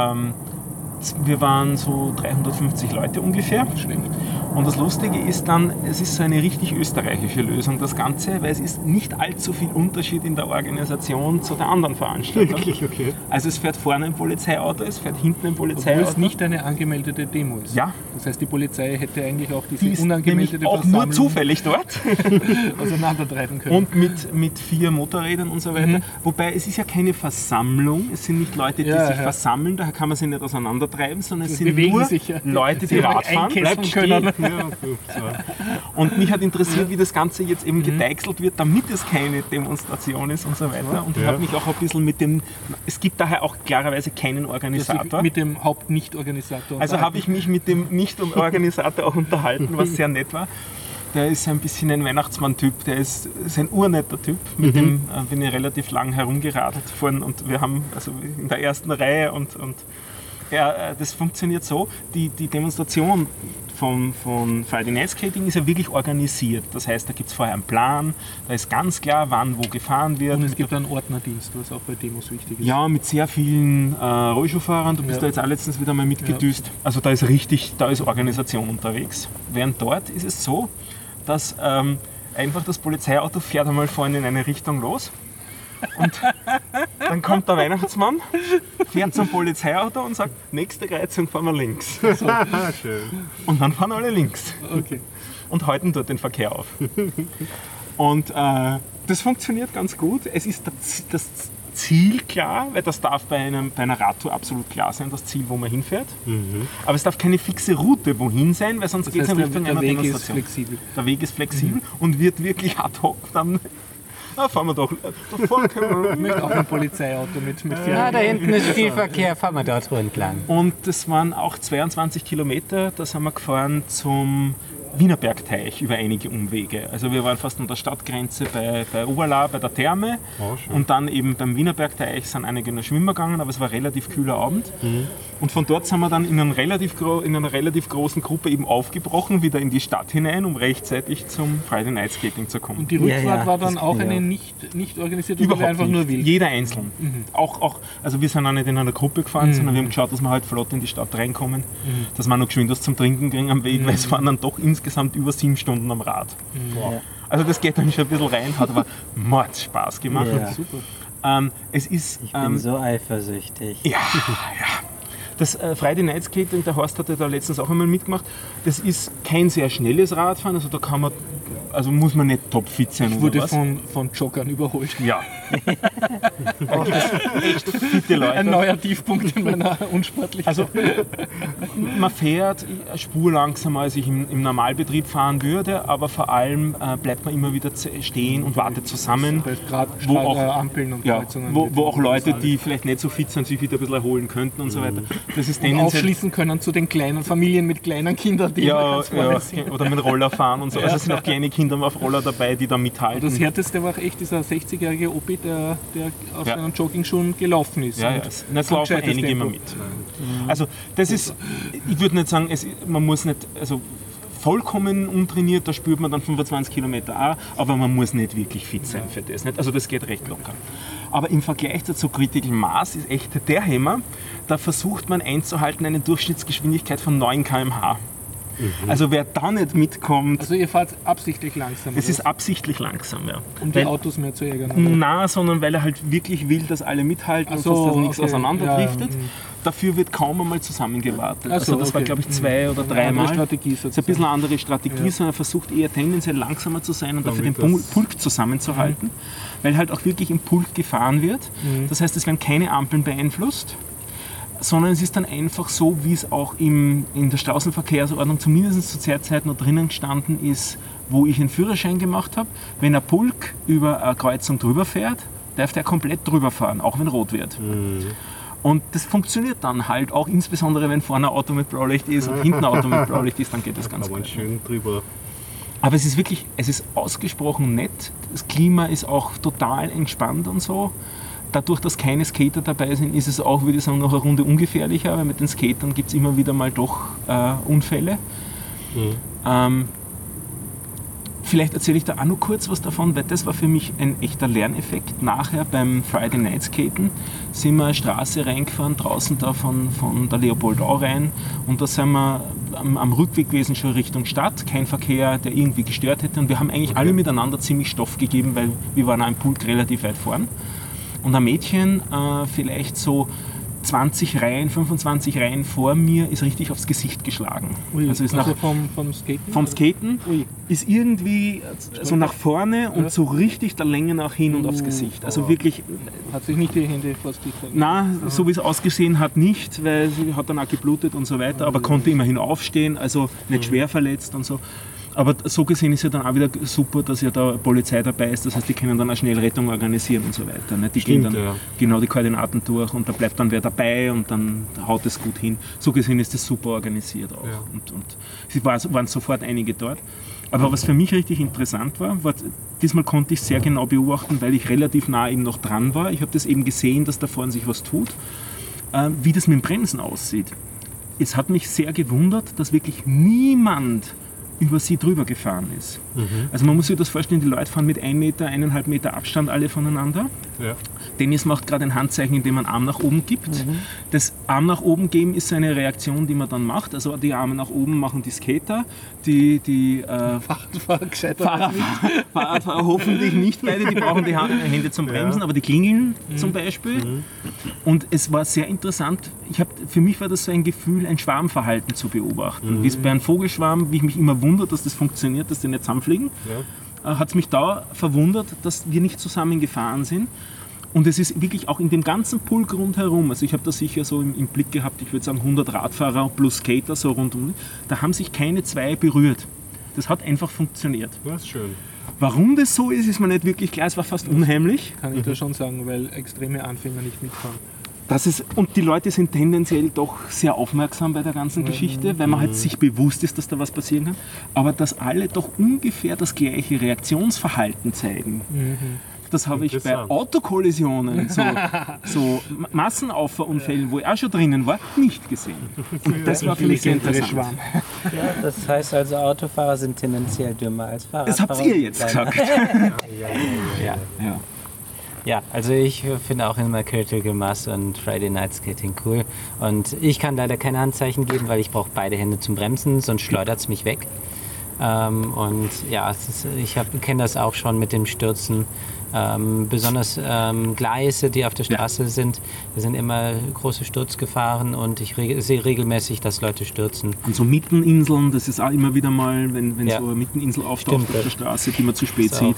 wir waren so 350 Leute ungefähr. Und das Lustige ist dann, es ist so eine richtig österreichische Lösung, das Ganze, weil es ist nicht allzu viel Unterschied in der Organisation zu der anderen Veranstaltung. Wirklich, okay. Also es fährt vorne ein Polizeiauto, es fährt hinten ein Obwohl Polizeiauto. es nicht eine angemeldete Demo ist. Ja. Das heißt, die Polizei hätte eigentlich auch Die diese ist unangemeldete nämlich auch Versammlung nur zufällig dort. auseinandertreiben können. Und mit 4 Motorrädern und so weiter. Wobei es ist ja keine Versammlung, es sind nicht Leute, die sich versammeln, daher kann man sie nicht auseinandertreiben, sondern es Sie sind bewegen nur sich ja. Leute, die Sie haben Radfahren. einkesseln können. Ja, gut, so. Und mich hat interessiert, wie das Ganze jetzt eben gedeichselt wird, damit es keine Demonstration ist und so weiter. Und ich Ja. habe mich auch ein bisschen mit dem, es gibt daher auch klarerweise keinen Organisator. Mit dem Hauptnichtorganisator. Also habe ich mich mit dem Nicht-Organisator auch unterhalten, was sehr nett war. Der ist ein bisschen ein Weihnachtsmann-Typ, der ist ein urnetter Typ, mit dem bin ich relativ lang herumgeradelt vorhin und wir haben also in der ersten Reihe und ja, das funktioniert so, die Demonstration von Friday Night Skating ist ja wirklich organisiert. Das heißt, da gibt es vorher einen Plan, da ist ganz klar, wann wo gefahren wird. Und es gibt einen Ordnerdienst, was auch bei Demos wichtig ist. Ja, mit sehr vielen Rollschuhfahrern. Du bist Ja. da jetzt auch letztens wieder mal mitgedüst. Also da ist Organisation unterwegs. Während dort ist es so, dass einfach das Polizeiauto fährt einmal vorne in eine Richtung los. Und dann kommt der Weihnachtsmann, fährt zum Polizeiauto und sagt, nächste Kreuzung fahren wir links. Schön. Und dann fahren alle links Okay. und halten dort den Verkehr auf. Und das funktioniert ganz gut. Es ist das Ziel klar, weil das darf bei einer Radtour absolut klar sein, das Ziel, wo man hinfährt. Aber es darf keine fixe Route wohin sein, weil sonst Das geht es heißt, in Richtung der einer Weg ist Demonstration. flexibel. Der Weg ist flexibel und wird wirklich ad hoc dann. Na, fahren wir doch. Davor können Ich möchte auch ein Polizeiauto mit Ja, da hinten ist viel Verkehr, fahren wir dort entlang. Und das waren auch 22 Kilometer, da sind wir gefahren zum Wienerbergteich über einige Umwege. Also wir waren fast an der Stadtgrenze bei Oberla, bei der Therme schön. und dann eben beim Wienerbergteich sind einige noch schwimmen gegangen, aber es war ein relativ kühler Abend. Und von dort sind wir dann in einer relativ großen Gruppe eben aufgebrochen, wieder in die Stadt hinein, um rechtzeitig zum Friday Night Skating zu kommen. Und die Rückfahrt Ja, war dann das auch kann ich eine auch. nicht organisierte, Überhaupt oder einfach nicht. nur wild? Jeder einzeln. Also wir sind auch nicht in einer Gruppe gefahren, sondern wir haben geschaut, dass wir halt flott in die Stadt reinkommen, dass wir noch geschwind was zum Trinken kriegen am Weg, weil es waren dann doch insgesamt über 7 Stunden am Rad. Ja. Also das geht dann schon ein bisschen rein, hat aber Mordspaß gemacht. Ja. Super. Es ist... Ich bin so eifersüchtig. Ja. Das Friday Night Skating, der Horst hatte da letztens auch einmal mitgemacht, das ist kein sehr schnelles Radfahren, also da kann man, also muss man nicht topfit sein Ich oder wurde was. von Joggern überholt. Ja. Echt fitte Leute. Ein neuer Tiefpunkt in meiner Unsportlichkeit. Also man fährt eine Spur langsamer, als ich im Normalbetrieb fahren würde, aber vor allem bleibt man immer wieder stehen und wartet zusammen. das heißt, gerade wo auch- Ampeln und Ja, Kreuzungen. wo auch Leute, die vielleicht nicht so fit sind, sich wieder ein bisschen erholen könnten und so weiter. Das ist und tendenziell... aufschließen können zu den kleinen Familien mit kleinen Kindern, die Ja, ganz vorne sind. oder mit Roller fahren und so. Also es sind auch kleine Kinder auf Roller dabei, die da mithalten. Das härteste war echt dieser 60-jährige Opi, der aus Ja. seinen Joggingschuhen gelaufen ist. Ja, Und ja. Das zum laufen gescheites einige Tempo. immer mit. Also das ist, ich würde nicht sagen, man muss nicht, also vollkommen untrainiert, da spürt man dann 25 Kilometer auch, aber man muss nicht wirklich fit sein für das. Nicht? Also das geht recht locker. Aber im Vergleich dazu Critical Mass ist echt der Hammer, da versucht man einzuhalten eine Durchschnittsgeschwindigkeit von 9 km/h. Also wer da nicht mitkommt, Also ihr fahrt absichtlich langsam, es oder? ist absichtlich langsam. Ja. um die Weil- Autos mehr zu ärgern. oder? Nein, sondern weil er halt wirklich will, dass alle mithalten Ach so, und dass das nichts okay. auseinanderdriftet. Ja, ja, Dafür wird kaum einmal zusammengewartet. Ach so, Also das war, okay. glaube ich, 2 oder 3 Eine Mal. Strategie Das ist ein bisschen eine andere Strategie, sondern er versucht eher tendenziell langsamer zu sein und dafür den Damit das- Pulk zusammenzuhalten, weil halt auch wirklich im Pulk gefahren wird. Das heißt, es werden keine Ampeln beeinflusst, sondern es ist dann einfach so, wie es auch in der Straßenverkehrsordnung zumindest zur Zeit noch drinnen gestanden ist, wo ich einen Führerschein gemacht habe. Wenn ein Pulk über eine Kreuzung drüber fährt, darf der komplett drüber fahren, auch wenn rot wird. Und das funktioniert dann halt auch, insbesondere wenn vorne ein Auto mit Blaulicht ist und hinten ein Auto mit Blaulicht ist, dann geht das ganz Aber gut. schön drüber. Aber es ist wirklich, es ist ausgesprochen nett. Das Klima ist auch total entspannt und so. Dadurch, dass keine Skater dabei sind, ist es auch, würde ich sagen, noch eine Runde ungefährlicher, weil mit den Skatern gibt es immer wieder mal doch Unfälle. vielleicht erzähle ich da auch noch kurz was davon, weil das war für mich ein echter Lerneffekt. Nachher beim Friday Night Skaten sind wir eine Straße reingefahren, draußen da von der Leopoldau rein, und da sind wir am Rückweg gewesen, schon Richtung Stadt, kein Verkehr, der irgendwie gestört hätte, und wir haben eigentlich alle miteinander ziemlich Stoff gegeben, weil wir waren auch im Pulk relativ weit vorn. Und ein Mädchen, vielleicht so 20 Reihen, 25 Reihen vor mir, ist richtig aufs Gesicht geschlagen. Ui, Also ist vom Skaten? vom Skaten Ui. ist irgendwie so nach vorne und so richtig der Länge nach hin und aufs Gesicht. Also wirklich, Hat sich nicht die Hände vors Gesicht gehalten? na, so wie es ausgesehen hat, nicht, weil sie hat dann auch geblutet und so weiter, aber konnte immerhin aufstehen, also nicht schwer verletzt und so. Aber so gesehen ist ja dann auch wieder super, dass ja da Polizei dabei ist, das heißt, die können dann auch schnell Rettung organisieren und so weiter. Ne? Die gehen dann genau die Koordinaten durch und da bleibt dann wer dabei und dann haut es gut hin. So gesehen ist das super organisiert auch. Ja. Und es waren sofort einige dort. Aber was für mich richtig interessant war, diesmal konnte ich sehr genau beobachten, weil ich relativ nah eben noch dran war. Ich habe das eben gesehen, dass da vorne sich was tut, wie das mit dem Bremsen aussieht. Es hat mich sehr gewundert, dass wirklich niemand über sie drüber gefahren ist. Also man muss sich das vorstellen, die Leute fahren mit 1 Meter, 1,5 Meter Abstand alle voneinander. Ja. Dennis macht gerade ein Handzeichen, indem man Arm nach oben gibt. Das Arm nach oben geben ist eine Reaktion, die man dann macht. Also die Arme nach oben machen die Skater, die Fahrradfahrer hoffentlich nicht beide, die brauchen die Hände zum Bremsen, aber die klingeln zum Beispiel. Und es war sehr interessant, für mich war das so ein Gefühl, ein Schwarmverhalten zu beobachten. Wie es bei einem Vogelschwarm, wie ich mich immer wundere, dass das funktioniert, dass die nicht zusammenfliegen, hat es mich da verwundert, dass wir nicht zusammen gefahren sind. Und es ist wirklich auch in dem ganzen Pulk rundherum, also ich habe da sicher so im Blick gehabt, ich würde sagen 100 Radfahrer plus Skater so rundum, da haben sich keine zwei berührt. Das hat einfach funktioniert. Das ist schön. Warum das so ist mir nicht wirklich klar, es war fast unheimlich. Kann ich da schon sagen, weil extreme Anfänger nicht mitfahren. Und die Leute sind tendenziell doch sehr aufmerksam bei der ganzen Geschichte, weil man halt sich bewusst ist, dass da was passieren kann. Aber dass alle doch ungefähr das gleiche Reaktionsverhalten zeigen. Das habe ich bei Autokollisionen, so Massenauffahrunfällen, wo ich auch schon drinnen war, nicht gesehen. Und das war für mich sehr interessant. Ja, das heißt also, Autofahrer sind tendenziell dümmer als Fahrradfahrer. Das habt ihr jetzt gesagt. Ja, also ich finde auch immer Critical Mass und Friday Night Skating cool. Und ich kann leider keine Handzeichen geben, weil ich brauche beide Hände zum Bremsen, sonst schleudert es mich weg. Und ja, ich kenne das auch schon mit dem Stürzen. Besonders Gleise, die auf der Straße sind, da sind immer große Sturzgefahren und ich sehe regelmäßig, dass Leute stürzen. Und so Mitteninseln, das ist auch immer wieder mal, wenn so eine Mitteninsel auftaucht auf der Straße, die man zu spät sieht.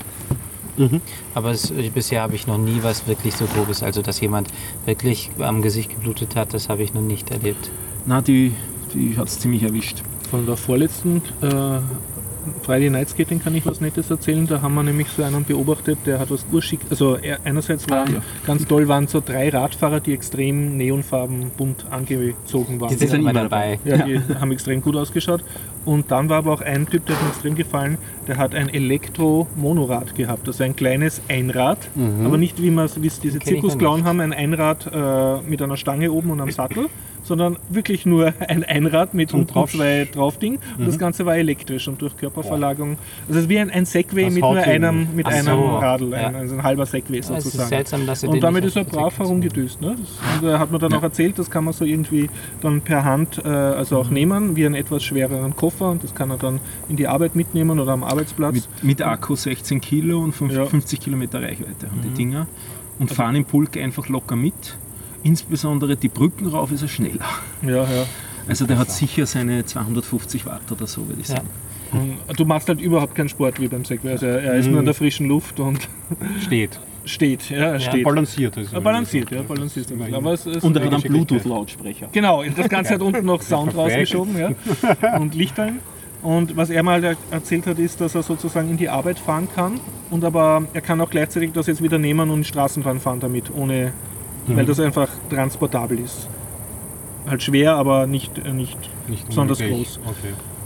Aber bisher habe ich noch nie was wirklich so Grobes, also dass jemand wirklich am Gesicht geblutet hat, das habe ich noch nicht erlebt. Na, die hat es ziemlich erwischt. Von der vorletzten Friday Night Skating kann ich was Nettes erzählen. Da haben wir nämlich so einen beobachtet, der hat was urschick. Also einerseits ganz toll waren so 3 Radfahrer, die extrem neonfarben bunt angezogen waren. Die sind immer dabei. Ja, die haben extrem gut ausgeschaut. Und dann war aber auch ein Typ, der hat mir extrem gefallen, der hat ein Elektro-Monorad gehabt. Also ein kleines Einrad, aber nicht wie es diese Zirkusclown haben, ein Einrad mit einer Stange oben und einem Sattel, sondern wirklich nur ein Einrad mit unten 2 Draufding. Und das Ganze war elektrisch und durch Körperverlagerung. Also es ist wie ein Segway das mit nur einem so. Radl, Ja. also ein halber Segway Ja, es ist sozusagen. seltsam, dass Und damit ist er brav herumgedüst. Ne? Da hat man dann auch erzählt, das kann man so irgendwie dann per Hand also auch nehmen, wie einen etwas schwereren Koffer, und das kann er dann in die Arbeit mitnehmen oder am Arbeitsplatz. Mit Akku 16 Kilo und 50 Kilometer Reichweite haben die Dinger und fahren im Pulk einfach locker mit. Insbesondere die Brücken rauf ist er schneller. Ja. Also der hat sicher seine 250 Watt oder so, würde ich sagen. Und du machst halt überhaupt keinen Sport wie beim Segway. Also er ist nur in der frischen Luft und Steht. er steht. Balanciert. Er balanciert. Aber es ist Und er hat einen Bluetooth-Lautsprecher. genau, das Ganze hat unten noch Sound rausgeschoben und Lichtern. Und was er mal erzählt hat, ist, dass er sozusagen in die Arbeit fahren kann, und aber er kann auch gleichzeitig das jetzt wieder nehmen und in Straßenbahn fahren damit, ohne, weil das einfach transportabel ist. Halt schwer, aber nicht besonders groß. Okay.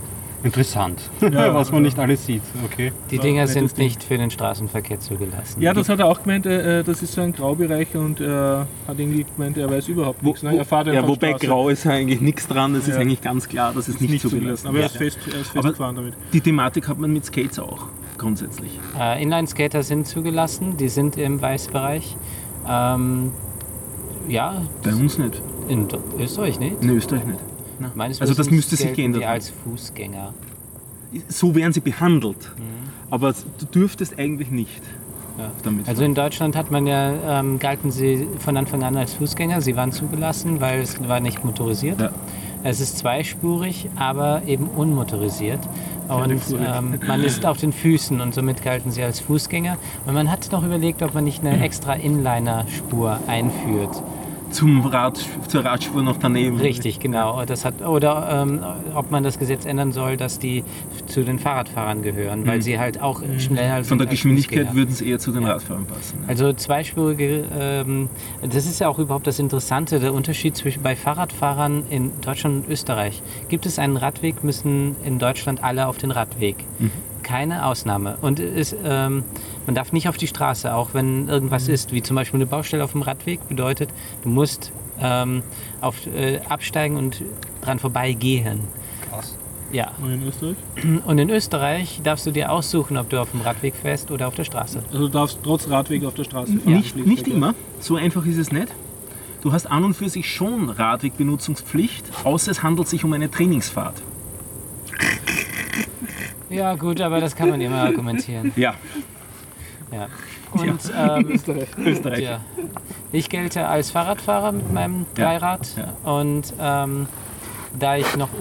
Interessant, Ja, was man nicht alles sieht. Okay. Die Dinger nettes sind Ding. nicht für den Straßenverkehr zugelassen. Ja, das hat er auch gemeint, das ist so ein Graubereich und er hat irgendwie gemeint, er weiß überhaupt nichts. Ne? Er fährt einfach wobei Straße. grau ist eigentlich nichts dran, das ist Ja. eigentlich ganz klar, das ist nicht zugelassen. Aber er ist festgefahren damit. Die Thematik hat man mit Skates auch grundsätzlich. Inline-Skater sind zugelassen, die sind im Weißbereich. Ja, Bei uns nicht. in Österreich nicht. In Österreich nicht. Meines Also das Wissens müsste sich gelten geändert die haben. als Fußgänger. So werden sie behandelt. Aber du dürftest eigentlich nicht Ja. damit Also in Deutschland hat man ja, galten sie von Anfang an als Fußgänger. Sie waren zugelassen, weil es war nicht motorisiert. Ja. Es ist zweispurig, aber eben unmotorisiert. Und man ist auf den Füßen und somit galten sie als Fußgänger. Und man hat noch überlegt, ob man nicht eine extra Inliner-Spur einführt. zur Radspur noch daneben. Richtig, genau. Oder ob man das Gesetz ändern soll, dass die zu den Fahrradfahrern gehören, weil sie halt auch schneller sind Von der als Geschwindigkeit Fußgänger. würden sie eher zu den Radfahrern passen. Also zweispurige, das ist ja auch überhaupt das Interessante, der Unterschied bei Fahrradfahrern in Deutschland und Österreich. Gibt es einen Radweg, müssen in Deutschland alle auf den Radweg. Keine Ausnahme. Und man darf nicht auf die Straße, auch wenn irgendwas ist, wie zum Beispiel eine Baustelle auf dem Radweg, bedeutet, du musst absteigen und dran vorbeigehen. Krass. Ja. Und in Österreich? Und in Österreich darfst du dir aussuchen, ob du auf dem Radweg fährst oder auf der Straße. Also du darfst trotz Radweg auf der Straße fahren. Nicht immer, so einfach ist es nicht. Du hast an und für sich schon Radwegbenutzungspflicht, außer es handelt sich um eine Trainingsfahrt. Ja gut, aber das kann man immer argumentieren. Ja, Ja. Und Österreich. ja. Ich gelte als Fahrradfahrer mit meinem Dreirad und da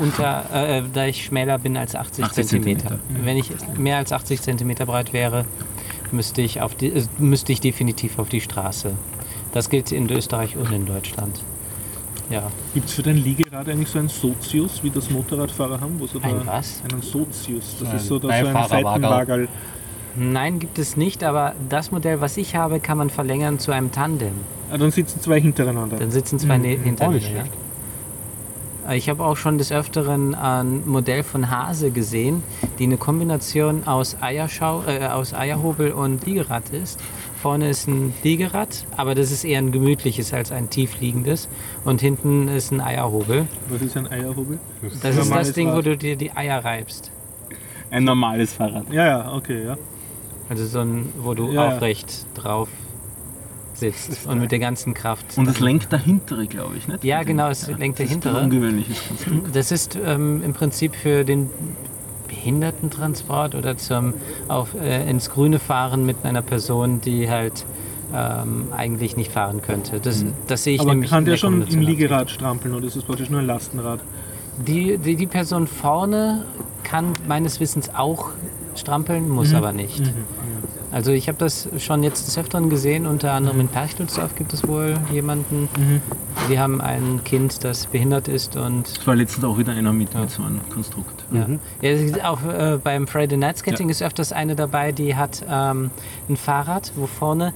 ich schmäler bin als 80 80 Zentimeter. Wenn ich mehr als 80 Zentimeter breit wäre, müsste ich definitiv auf die Straße. Das gilt in Österreich und in Deutschland. Ja. Gibt es für dein Liegerad eigentlich so einen Sozius, wie das Motorradfahrer haben? Wo so Ein was? Einen Sozius. Das Ein ist so ein Beifahrerwagerl. Seitenwagerl. Nein, gibt es nicht, aber das Modell, was ich habe, kann man verlängern zu einem Tandem. Ah, dann sitzen zwei hintereinander. Dann sitzen zwei hintereinander. nicht Ja. schlecht. Ich habe auch schon des Öfteren ein Modell von Hase gesehen, die eine Kombination aus Eierhobel und Liegerad ist. Vorne ist ein Liegerad, aber das ist eher ein gemütliches als ein tiefliegendes. Und hinten ist ein Eierhobel. Was ist ein Eierhobel? Das ist normales das Ding, wo Rad. du dir die Eier reibst. Ein normales Fahrrad. Ja, okay, ja. Also so ein, wo du Ja, ja. aufrecht drauf sitzt und mit der ganzen Kraft. Und das lenkt der hintere, glaube ich, nicht? Ja, genau, es lenkt der Das ist ein hintere. ungewöhnliches Konstrukt. Das ist im Prinzip für den Behindertentransport oder ins Grüne fahren mit einer Person, die halt eigentlich nicht fahren könnte. Das sehe ich Aber nämlich kann in der der schon im Kombination. Liegerad strampeln oder ist das praktisch nur ein Lastenrad? Die Person vorne kann meines Wissens auch strampeln, muss aber nicht. Also ich habe das schon jetzt des Öfteren gesehen, unter anderem in Perchtoldsdorf gibt es wohl jemanden, die haben ein Kind, das behindert ist und Es war letztens auch wieder einer mit so einem Konstrukt. ja. Ja, es gibt auch beim Friday Night Skating ist öfters eine dabei, die hat ein Fahrrad, wo vorne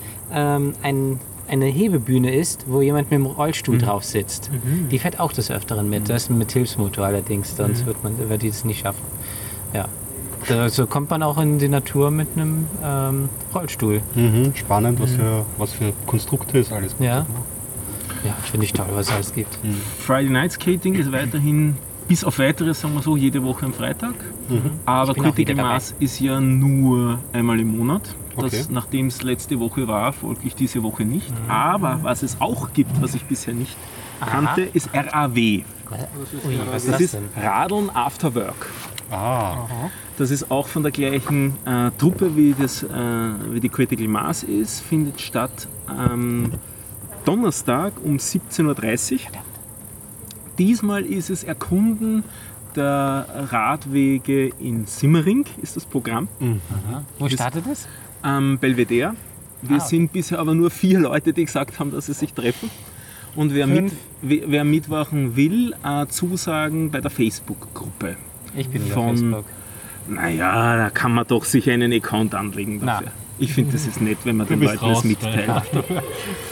eine Hebebühne ist, wo jemand mit dem Rollstuhl drauf sitzt. Die fährt auch des Öfteren mit. Das ist mit Hilfsmotor allerdings, sonst wird die das nicht schaffen. Ja. So kommt man auch in die Natur mit einem Rollstuhl. Spannend, was für Konstrukte es alles gibt. Ja. Ja, finde ich toll, was es alles gibt. Friday Night Skating ist weiterhin, bis auf weiteres, sagen wir so, jede Woche am Freitag. Aber bin auch wieder Critical dabei. Mass ist ja nur einmal im Monat. Okay. Nachdem es letzte Woche war, folglich diese Woche nicht. Aber was es auch gibt, was ich bisher nicht kannte, ist RAW. Ui, was ist Das das ist denn? Radeln After Work. Ah, Das ist auch von der gleichen Truppe wie die Critical Mass ist, findet statt am Donnerstag um 17:30 Uhr. Diesmal ist es Erkunden der Radwege in Simmering, ist das Programm, Wo startet es? am Belvedere. Wir sind bisher aber nur 4 Leute, die gesagt haben, dass sie sich treffen. Und wer mitmachen will, zusagen bei der Facebook-Gruppe. Ich bin Von- auf Facebook. Naja, da kann man doch sich einen Account anlegen dafür. Ich finde, das ist nett, wenn man den Leuten das mitteilt.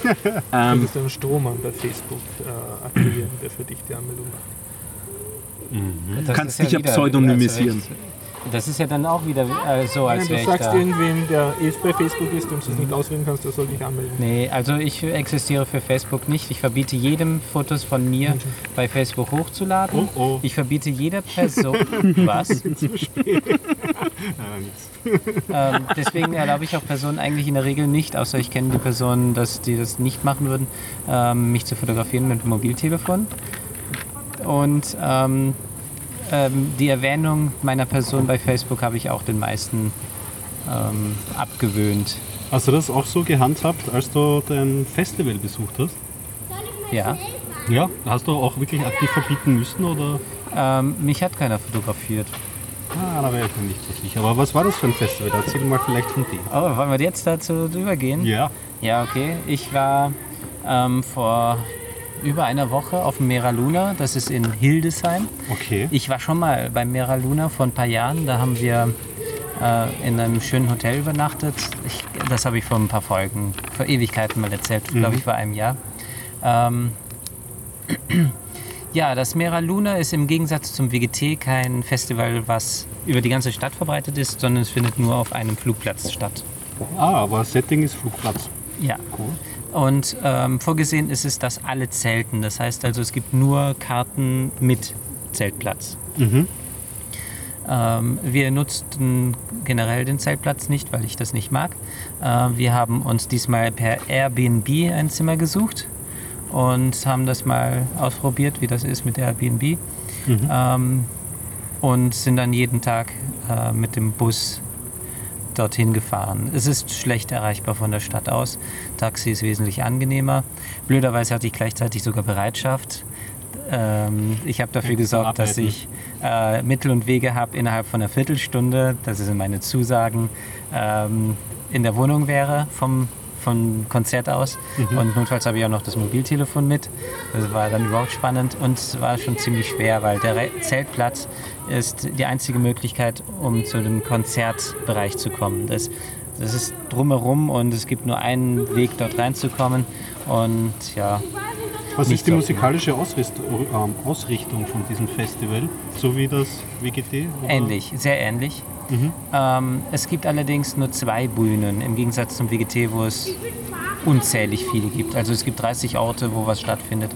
Du musst einen Strohmann bei Facebook aktivieren, der für dich die Anmeldung macht. Das Kannst ist dich ja wieder- pseudonymisieren. Das ist ja dann auch wieder so, als Wenn wäre du ich sagst da. irgendwem, der bei Facebook ist, dem du es nicht auswählen kannst, der soll dich anmelden. Nee, also ich existiere für Facebook nicht. Ich verbiete jedem Fotos von mir bei Facebook hochzuladen. Oh. Ich verbiete jeder Person. Was? Deswegen erlaube ich auch Personen eigentlich in der Regel nicht, außer ich kenne die Personen, dass die das nicht machen würden, mich zu fotografieren mit dem Mobiltelefon. Und die Erwähnung meiner Person bei Facebook habe ich auch den meisten abgewöhnt. Hast du das auch so gehandhabt, als du dein Festival besucht hast? Ja. Ja. Hast du auch wirklich aktiv verbieten müssen, oder? Mich hat keiner fotografiert. Da wäre ich mir nicht so sicher. Aber was war das für ein Festival? Erzähl mal vielleicht von dir. Oh, wollen wir jetzt dazu drüber gehen? Ja. Ja, okay. Ich war vor über einer Woche auf dem Mera Luna. Das ist in Hildesheim. Okay. Ich war schon mal beim Mera Luna vor ein paar Jahren. Da haben wir in einem schönen Hotel übernachtet. Das habe ich vor ein paar Folgen, vor Ewigkeiten mal erzählt. Glaube ich, vor einem Jahr. Ja, das Mera Luna ist im Gegensatz zum WGT kein Festival, was über die ganze Stadt verbreitet ist, sondern es findet nur auf einem Flugplatz statt. Aber Setting ist Flugplatz. Ja. Cool. Und vorgesehen ist es, dass alle zelten. Das heißt also, es gibt nur Karten mit Zeltplatz. Wir nutzten generell den Zeltplatz nicht, weil ich das nicht mag. Wir haben uns diesmal per Airbnb ein Zimmer gesucht und haben das mal ausprobiert, wie das ist mit Airbnb. Und sind dann jeden Tag mit dem Bus dorthin gefahren. Es ist schlecht erreichbar von der Stadt aus. Taxi ist wesentlich angenehmer. Blöderweise hatte ich gleichzeitig sogar Bereitschaft. Ich habe dafür gesorgt, dass ich Mittel und Wege habe innerhalb von einer Viertelstunde, das sind meine Zusagen, in der Wohnung wäre vom Konzert aus. Und notfalls habe ich auch noch das Mobiltelefon mit. Das war dann überhaupt spannend und es war schon ziemlich schwer, weil der Zeltplatz ist die einzige Möglichkeit, um zu dem Konzertbereich zu kommen. Das ist drumherum und es gibt nur einen Weg, dort reinzukommen. Und ja. Was Nicht ist die so musikalische Ausrichtung von diesem Festival? So wie das WGT? Oder? Ähnlich, sehr ähnlich. Es gibt allerdings nur 2 Bühnen, im Gegensatz zum WGT, wo es unzählig viele gibt. Also es gibt 30 Orte, wo was stattfindet.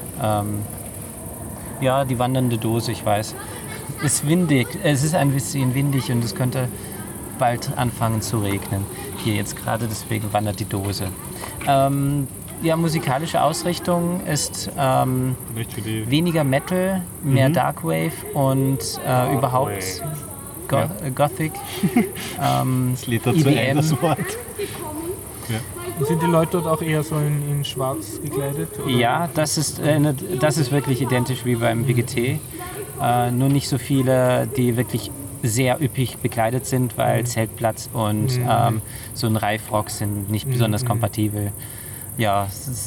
Ja, die wandernde Dose, ich weiß. Es ist windig, es ist ein bisschen windig und es könnte bald anfangen zu regnen. Hier jetzt gerade, deswegen wandert die Dose. Ja, musikalische Ausrichtung ist weniger Metal, mehr Darkwave und überhaupt Gothic. Das lädt dazu ein, das Wort. Und sind die Leute dort auch eher so in schwarz gekleidet? Oder? Ja, das ist wirklich identisch wie beim WGT. Nur nicht so viele, die wirklich sehr üppig bekleidet sind, weil Zeltplatz und so ein Reifrock sind nicht besonders kompatibel. Ja,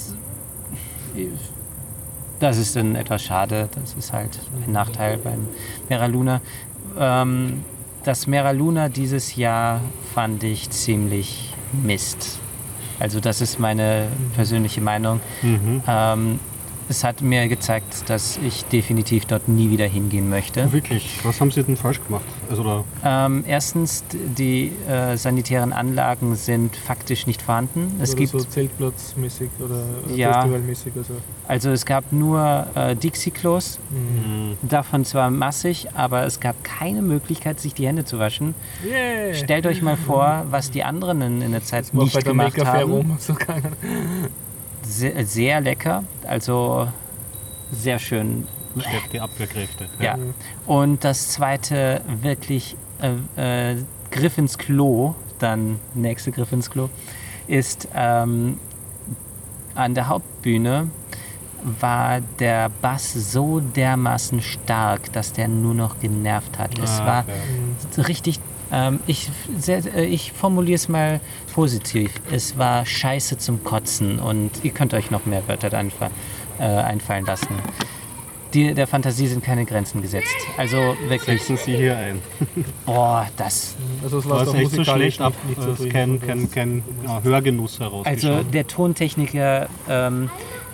das ist dann etwas schade. Das ist halt ein Nachteil beim Mera Luna. Das Mera Luna dieses Jahr fand ich ziemlich Mist. Also das ist meine persönliche Meinung. Es hat mir gezeigt, dass ich definitiv dort nie wieder hingehen möchte. Wirklich? Was haben Sie denn falsch gemacht? Also, Erstens, die sanitären Anlagen sind faktisch nicht vorhanden. Es oder gibt so zeltplatzmäßig oder Ja. festivalmäßig? Also es gab nur Dixie-Klos, davon zwar massig, aber es gab keine Möglichkeit, sich die Hände zu waschen. Yeah. Stellt euch mal vor, was die anderen in der Zeit War nicht bei der gemacht Maker Fair haben. rum so gegangen. Sehr, sehr lecker, also sehr schön. stärkt die Abwehrkräfte. Ja. Und das zweite wirklich Griff ins Klo, dann nächste Griff ins Klo, ist an der Hauptbühne war der Bass so dermaßen stark, dass der nur noch genervt hat. Es war richtig, ich formuliere es mal positiv, es war scheiße zum Kotzen und ihr könnt euch noch mehr Wörter einfallen lassen. Der Fantasie sind keine Grenzen gesetzt. Also wirklich, Setzen Sie hier ein. boah, das... Also es War es doch echt so musikalisch schlecht ab, nicht so dass drin. kein Hörgenuss Also herausgeschaut. der Tontechniker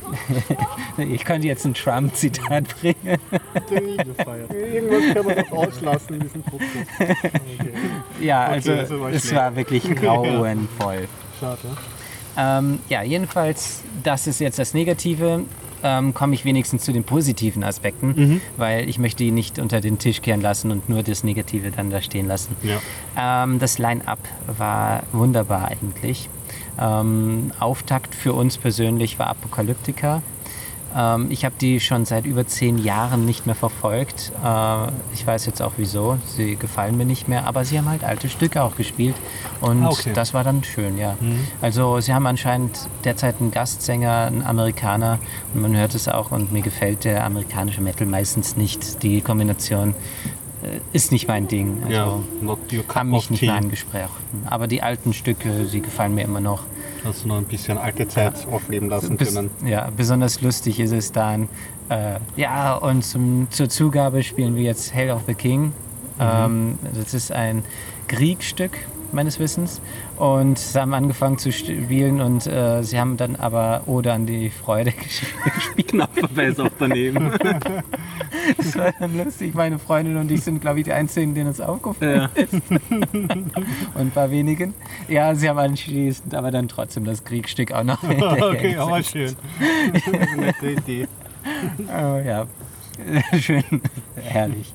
Ich könnte jetzt ein Trump-Zitat bringen. Irgendwas kann man doch auslassen in diesem Podcast. Okay. Ja, also also war es schlecht. war wirklich grauenvoll. Schade. Ja, jedenfalls, das ist jetzt das Negative. Komme ich wenigstens zu den positiven Aspekten, weil ich möchte ihn nicht unter den Tisch kehren lassen und nur das Negative dann da stehen lassen. Ja. Das Line-Up war wunderbar eigentlich. Auftakt für uns persönlich war Apocalyptica. Ich habe die schon seit über 10 Jahren nicht mehr verfolgt. Ich weiß jetzt auch wieso. Sie gefallen mir nicht mehr, aber sie haben halt alte Stücke auch gespielt und Okay. das war dann schön, ja. Also sie haben anscheinend derzeit einen Gastsänger, einen Amerikaner und man hört es auch und mir gefällt der amerikanische Metal meistens nicht. Die Kombination ist nicht mein Ding. Also Ja, not your cup haben mich of nicht tea. mehr angesprochen. Aber die alten Stücke, sie gefallen mir immer noch. Hast du noch ein bisschen alte Zeit aufleben lassen können. Ja, besonders lustig ist es dann. Ja, und zur Zugabe spielen wir jetzt Hail of the King. Das ist ein Kriegstück meines Wissens. Und sie haben angefangen zu spielen und sie haben dann aber Ode an die Freude gespielt. Knapperweise auch daneben. Das war dann lustig. Meine Freundin und ich sind, glaube ich, die Einzigen, denen es aufgefallen ist. Und ein paar wenigen. Ja, sie haben anschließend aber dann trotzdem das Kriegstück auch noch Okay, aber schön. Das ist eine nette Idee. Oh, ja, schön, herrlich.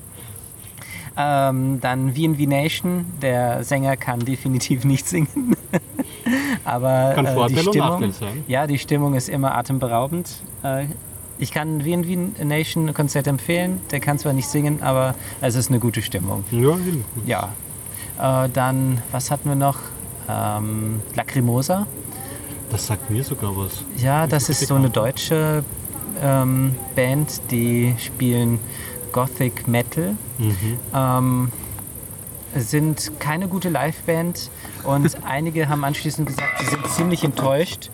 Dann VNV Nation, der Sänger kann definitiv nicht singen. Aber Kann die Vorteil und Stimmung, Nachteil sein. ja, die Stimmung ist immer atemberaubend. Ich kann VNV Nation ein Konzert empfehlen. Der kann zwar nicht singen, aber es ist eine gute Stimmung. Ja, Ja. Dann, was hatten wir noch? Lacrimosa. das sagt mir sogar was. Ja, das ist so eine deutsche Band, die spielen Gothic Metal. Sind keine gute Liveband und einige haben anschließend gesagt, sie sind ziemlich enttäuscht.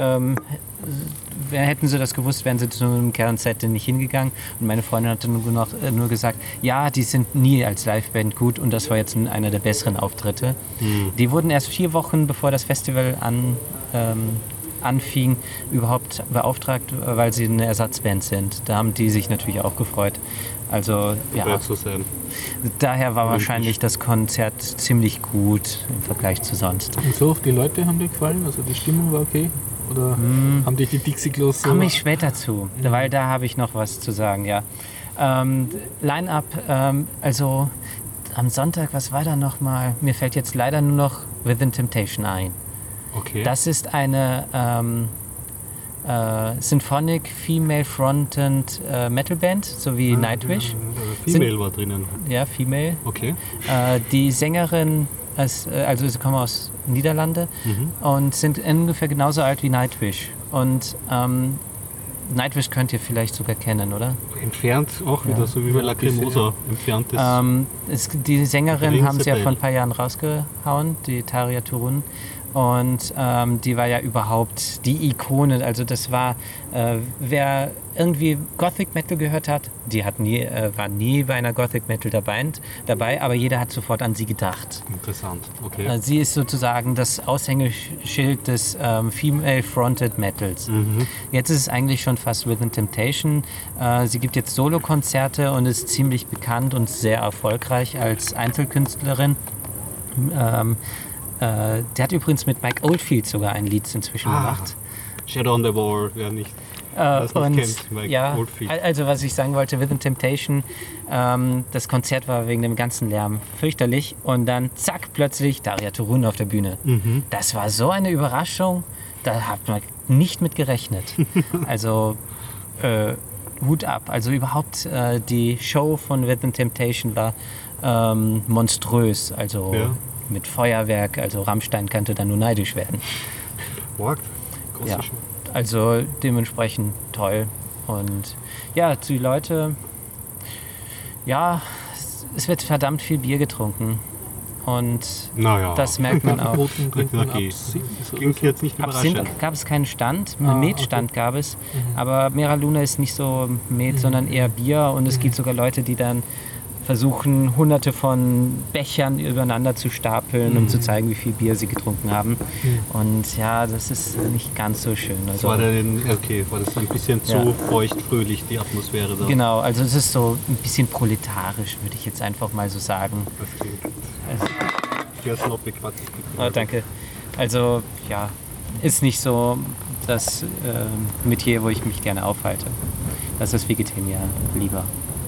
Hätten sie das gewusst, wären sie zu einem Kernset nicht hingegangen. Und meine Freundin hatte nur gesagt, ja, die sind nie als Liveband gut und das war jetzt einer der besseren Auftritte. Die wurden erst 4 Wochen bevor das Festival anfing, überhaupt beauftragt, weil sie eine Ersatzband sind. Da haben die sich natürlich auch gefreut. Also ja, Wird so sein. daher war wahrscheinlich das Konzert ziemlich gut im Vergleich zu sonst. Und so, die Leute haben dir gefallen? Also die Stimmung war okay? Oder haben dich die Dixie Klos so... Komme ich später zu, weil da habe ich noch was zu sagen, ja. Line-Up, also am Sonntag, was war da nochmal? Mir fällt jetzt leider nur noch Within Temptation ein. Okay. Das ist eine Symphonic Female Fronted Metal Band, so wie Nightwish. Female war drinnen. Ja, Female. Okay. Die Sängerin, also sie kommen aus Niederlande und sind ungefähr genauso alt wie Nightwish. Und Nightwish könnt ihr vielleicht sogar kennen, oder? Entfernt auch wieder, so wie bei Lacrimosa. Entfernt ist. Die Sängerin Ring haben sie ja Sepel. vor ein paar Jahren rausgehauen, die Tarja Turun. Und die war ja überhaupt die Ikone. Also das war, wer irgendwie Gothic Metal gehört hat, die war nie bei einer Gothic Metal dabei, aber jeder hat sofort an sie gedacht. Interessant. Okay. Sie ist sozusagen das Aushängeschild des Female Fronted Metals. Jetzt ist es eigentlich schon fast Within Temptation. Sie gibt jetzt Solokonzerte und ist ziemlich bekannt und sehr erfolgreich als Einzelkünstlerin. Der hat übrigens mit Mike Oldfield sogar ein Lied inzwischen gemacht. Shadow on the Wall, wer nicht. Das nicht kennt, Mike ja, Oldfield. also was ich sagen wollte, Within Temptation, das Konzert war wegen dem ganzen Lärm fürchterlich und dann zack, plötzlich Tarja Turun auf der Bühne. Das war so eine Überraschung, da hat man nicht mit gerechnet. Also Hut ab. Also überhaupt die Show von Within Temptation war monströs, also Ja. mit Feuerwerk, also Rammstein könnte da nur neidisch werden. Markt. Große Ja. Show. Also dementsprechend toll. Und ja, die Leute, ja, es wird verdammt viel Bier getrunken. Und Naja. das merkt man auch. Roten trinken Okay. Absinth. Klingt jetzt nicht Absinth überraschend. gab es keinen Stand, einen Metstand gab es, aber Mera Luna ist nicht so Met, sondern eher Bier und es gibt sogar Leute, die dann versuchen, hunderte von Bechern übereinander zu stapeln, um zu zeigen, wie viel Bier sie getrunken haben. Und ja, das ist nicht ganz so schön. Also, War das ein bisschen zu feucht-fröhlich, die Atmosphäre da? genau, also es ist so ein bisschen proletarisch, würde ich jetzt einfach mal so sagen. Sehr snobbig, Oh, danke. Also ja, ist nicht so das Metier, wo ich mich gerne aufhalte. Das ist Vegetarier lieber.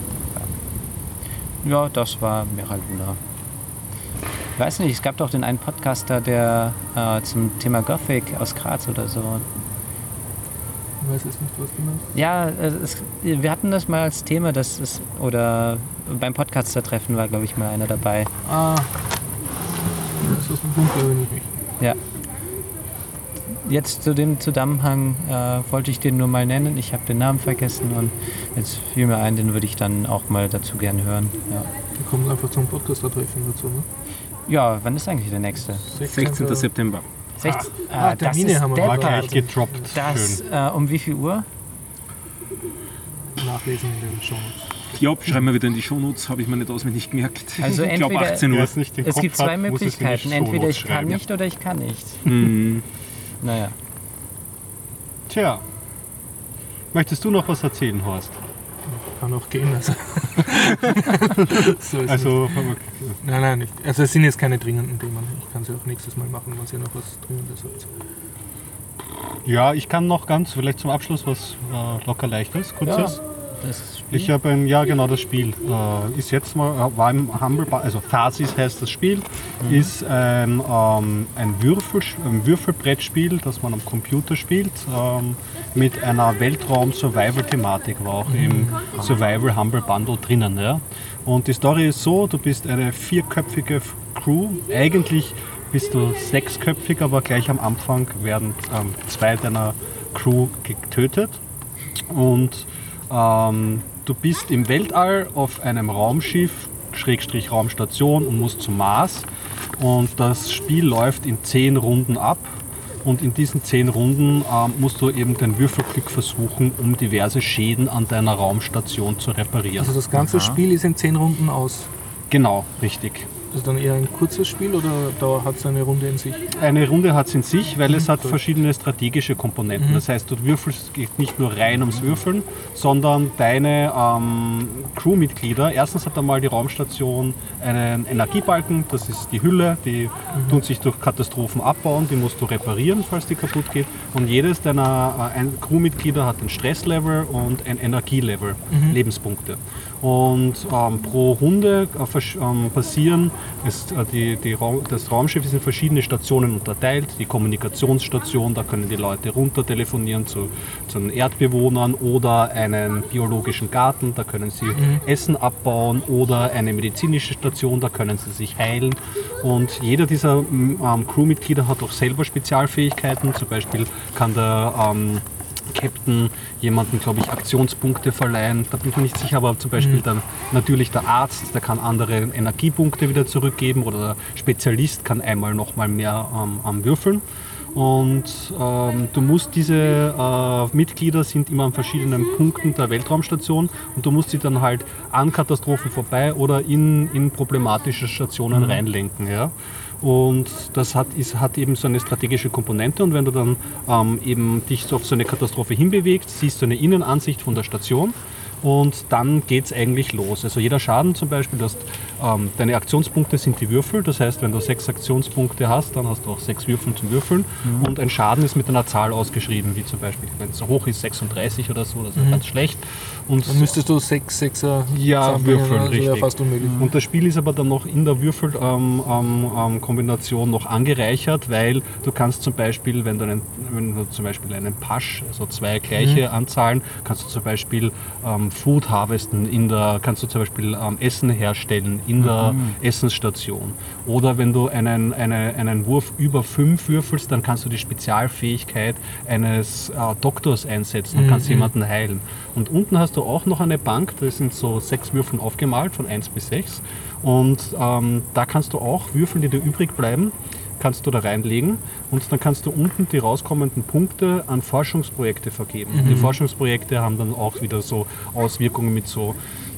Ja, das war Mera Luna. Ich weiß nicht, es gab doch den einen Podcaster, der zum Thema Gothic aus Graz oder so. Ich weiß jetzt nicht, was du meinst. Ja, wir hatten das mal als Thema, oder beim Podcaster-Treffen war, glaube ich, mal einer dabei. Ah, das ist ein Punkt, da bin ich nicht. Ja. Jetzt zu dem Zusammenhang wollte ich den nur mal nennen. Ich habe den Namen vergessen und jetzt fiel mir ein, den würde ich dann auch mal dazu gerne hören. Ja, Wir kommen einfach zum Podcast-Treffen dazu, ne? ja, wann ist eigentlich der nächste? 16. September. Das Termine ist haben wir War deppert. gleich gedroppt. Das, Schön. um wie viel Uhr? Nachlesen in den Shownotes. Ja, schreiben wir wieder in die Shownotes, habe ich mir nicht auswendig gemerkt. Also ich glaube entweder- 18 Wer Uhr. es nicht den Es Kopf gibt zwei hat, muss es in die Möglichkeiten. Entweder Shownotes ich kann schreiben. nicht oder ich kann nicht. Mhm. Naja. Tja. Möchtest du noch was erzählen, Horst? Kann auch gehen. Also, so ist Also, nein, nicht. Also es sind jetzt keine dringenden Themen. Ich kann sie auch nächstes Mal machen, wenn ihr noch was Dringendes habt. ja, ich kann noch ganz, vielleicht zum Abschluss was locker leichtes, kurzes. Das Spiel. Ich habe das Spiel. Ist jetzt mal, war im Humble, also Phasis heißt das Spiel, ist ein Würfelbrettspiel, das man am Computer spielt, mit einer Weltraum-Survival-Thematik, war auch im Survival Humble Bundle drinnen. Ja. Und die Story ist so, du bist eine 4-köpfige Crew, eigentlich bist du 6-köpfig, aber gleich am Anfang werden 2 deiner Crew getötet. Und du bist im Weltall auf einem Raumschiff, Schrägstrich Raumstation und musst zum Mars. Und das Spiel läuft in 10 Runden ab. Und in diesen 10 Runden musst du eben dein Würfelglück versuchen, um diverse Schäden an deiner Raumstation zu reparieren. Also das ganze Spiel ist in 10 Runden aus. Genau, richtig. Ist das dann eher ein kurzes Spiel oder da hat es eine Runde in sich? Eine Runde hat es in sich, weil es hat verschiedene strategische Komponenten. Das heißt, du würfelst, es geht nicht nur rein ums Würfeln, sondern deine Crewmitglieder, erstens hat einmal die Raumstation einen Energiebalken, das ist die Hülle, die tun sich durch Katastrophen abbauen, die musst du reparieren, falls die kaputt geht. Und jedes deiner Crewmitglieder hat ein Stresslevel und ein Energielevel, Lebenspunkte. Und pro Runde passieren, das Raumschiff ist in verschiedene Stationen unterteilt. Die Kommunikationsstation, da können die Leute runter telefonieren zu den Erdbewohnern oder einen biologischen Garten, da können sie Essen abbauen oder eine medizinische Station, da können sie sich heilen. Und jeder dieser Crewmitglieder hat auch selber Spezialfähigkeiten. Zum Beispiel kann der Captain jemanden, glaube ich, Aktionspunkte verleihen. Da bin ich mir nicht sicher, aber zum Beispiel dann natürlich der Arzt, der kann andere Energiepunkte wieder zurückgeben oder der Spezialist kann einmal nochmal mehr würfeln. Und du musst diese Mitglieder sind immer an verschiedenen Punkten der Weltraumstation und du musst sie dann halt an Katastrophen vorbei oder in problematische Stationen reinlenken. Ja? Und das hat eben so eine strategische Komponente und wenn du dann eben dich so auf so eine Katastrophe hinbewegst, siehst du eine Innenansicht von der Station und dann geht es eigentlich los. Also jeder Schaden zum Beispiel, deine Aktionspunkte sind die Würfel, das heißt, wenn du 6 Aktionspunkte hast, dann hast du auch 6 Würfel zum Würfeln und ein Schaden ist mit einer Zahl ausgeschrieben, wie zum Beispiel, wenn es so hoch ist, 36 oder so, das ist ganz schlecht. Und Dann müsstest du 6er würfeln, also richtig. ja fast unmöglich. Und das Spiel ist aber dann noch in der Würfelkombination noch angereichert, weil du kannst zum Beispiel, wenn du zum Beispiel einen Pasch, also 2 gleiche Anzahlen, kannst du zum Beispiel Food harvesten, kannst du zum Beispiel Essen herstellen in der Essensstation. Oder wenn du einen Wurf über 5 würfelst, dann kannst du die Spezialfähigkeit eines Doktors einsetzen und kannst jemanden heilen. Und unten hast du auch noch eine Bank, da sind so 6 Würfeln aufgemalt, von 1 bis 6. Und da kannst du auch Würfel, die dir übrig bleiben, kannst du da reinlegen und dann kannst du unten die rauskommenden Punkte an Forschungsprojekte vergeben. Die Forschungsprojekte haben dann auch wieder so Auswirkungen mit so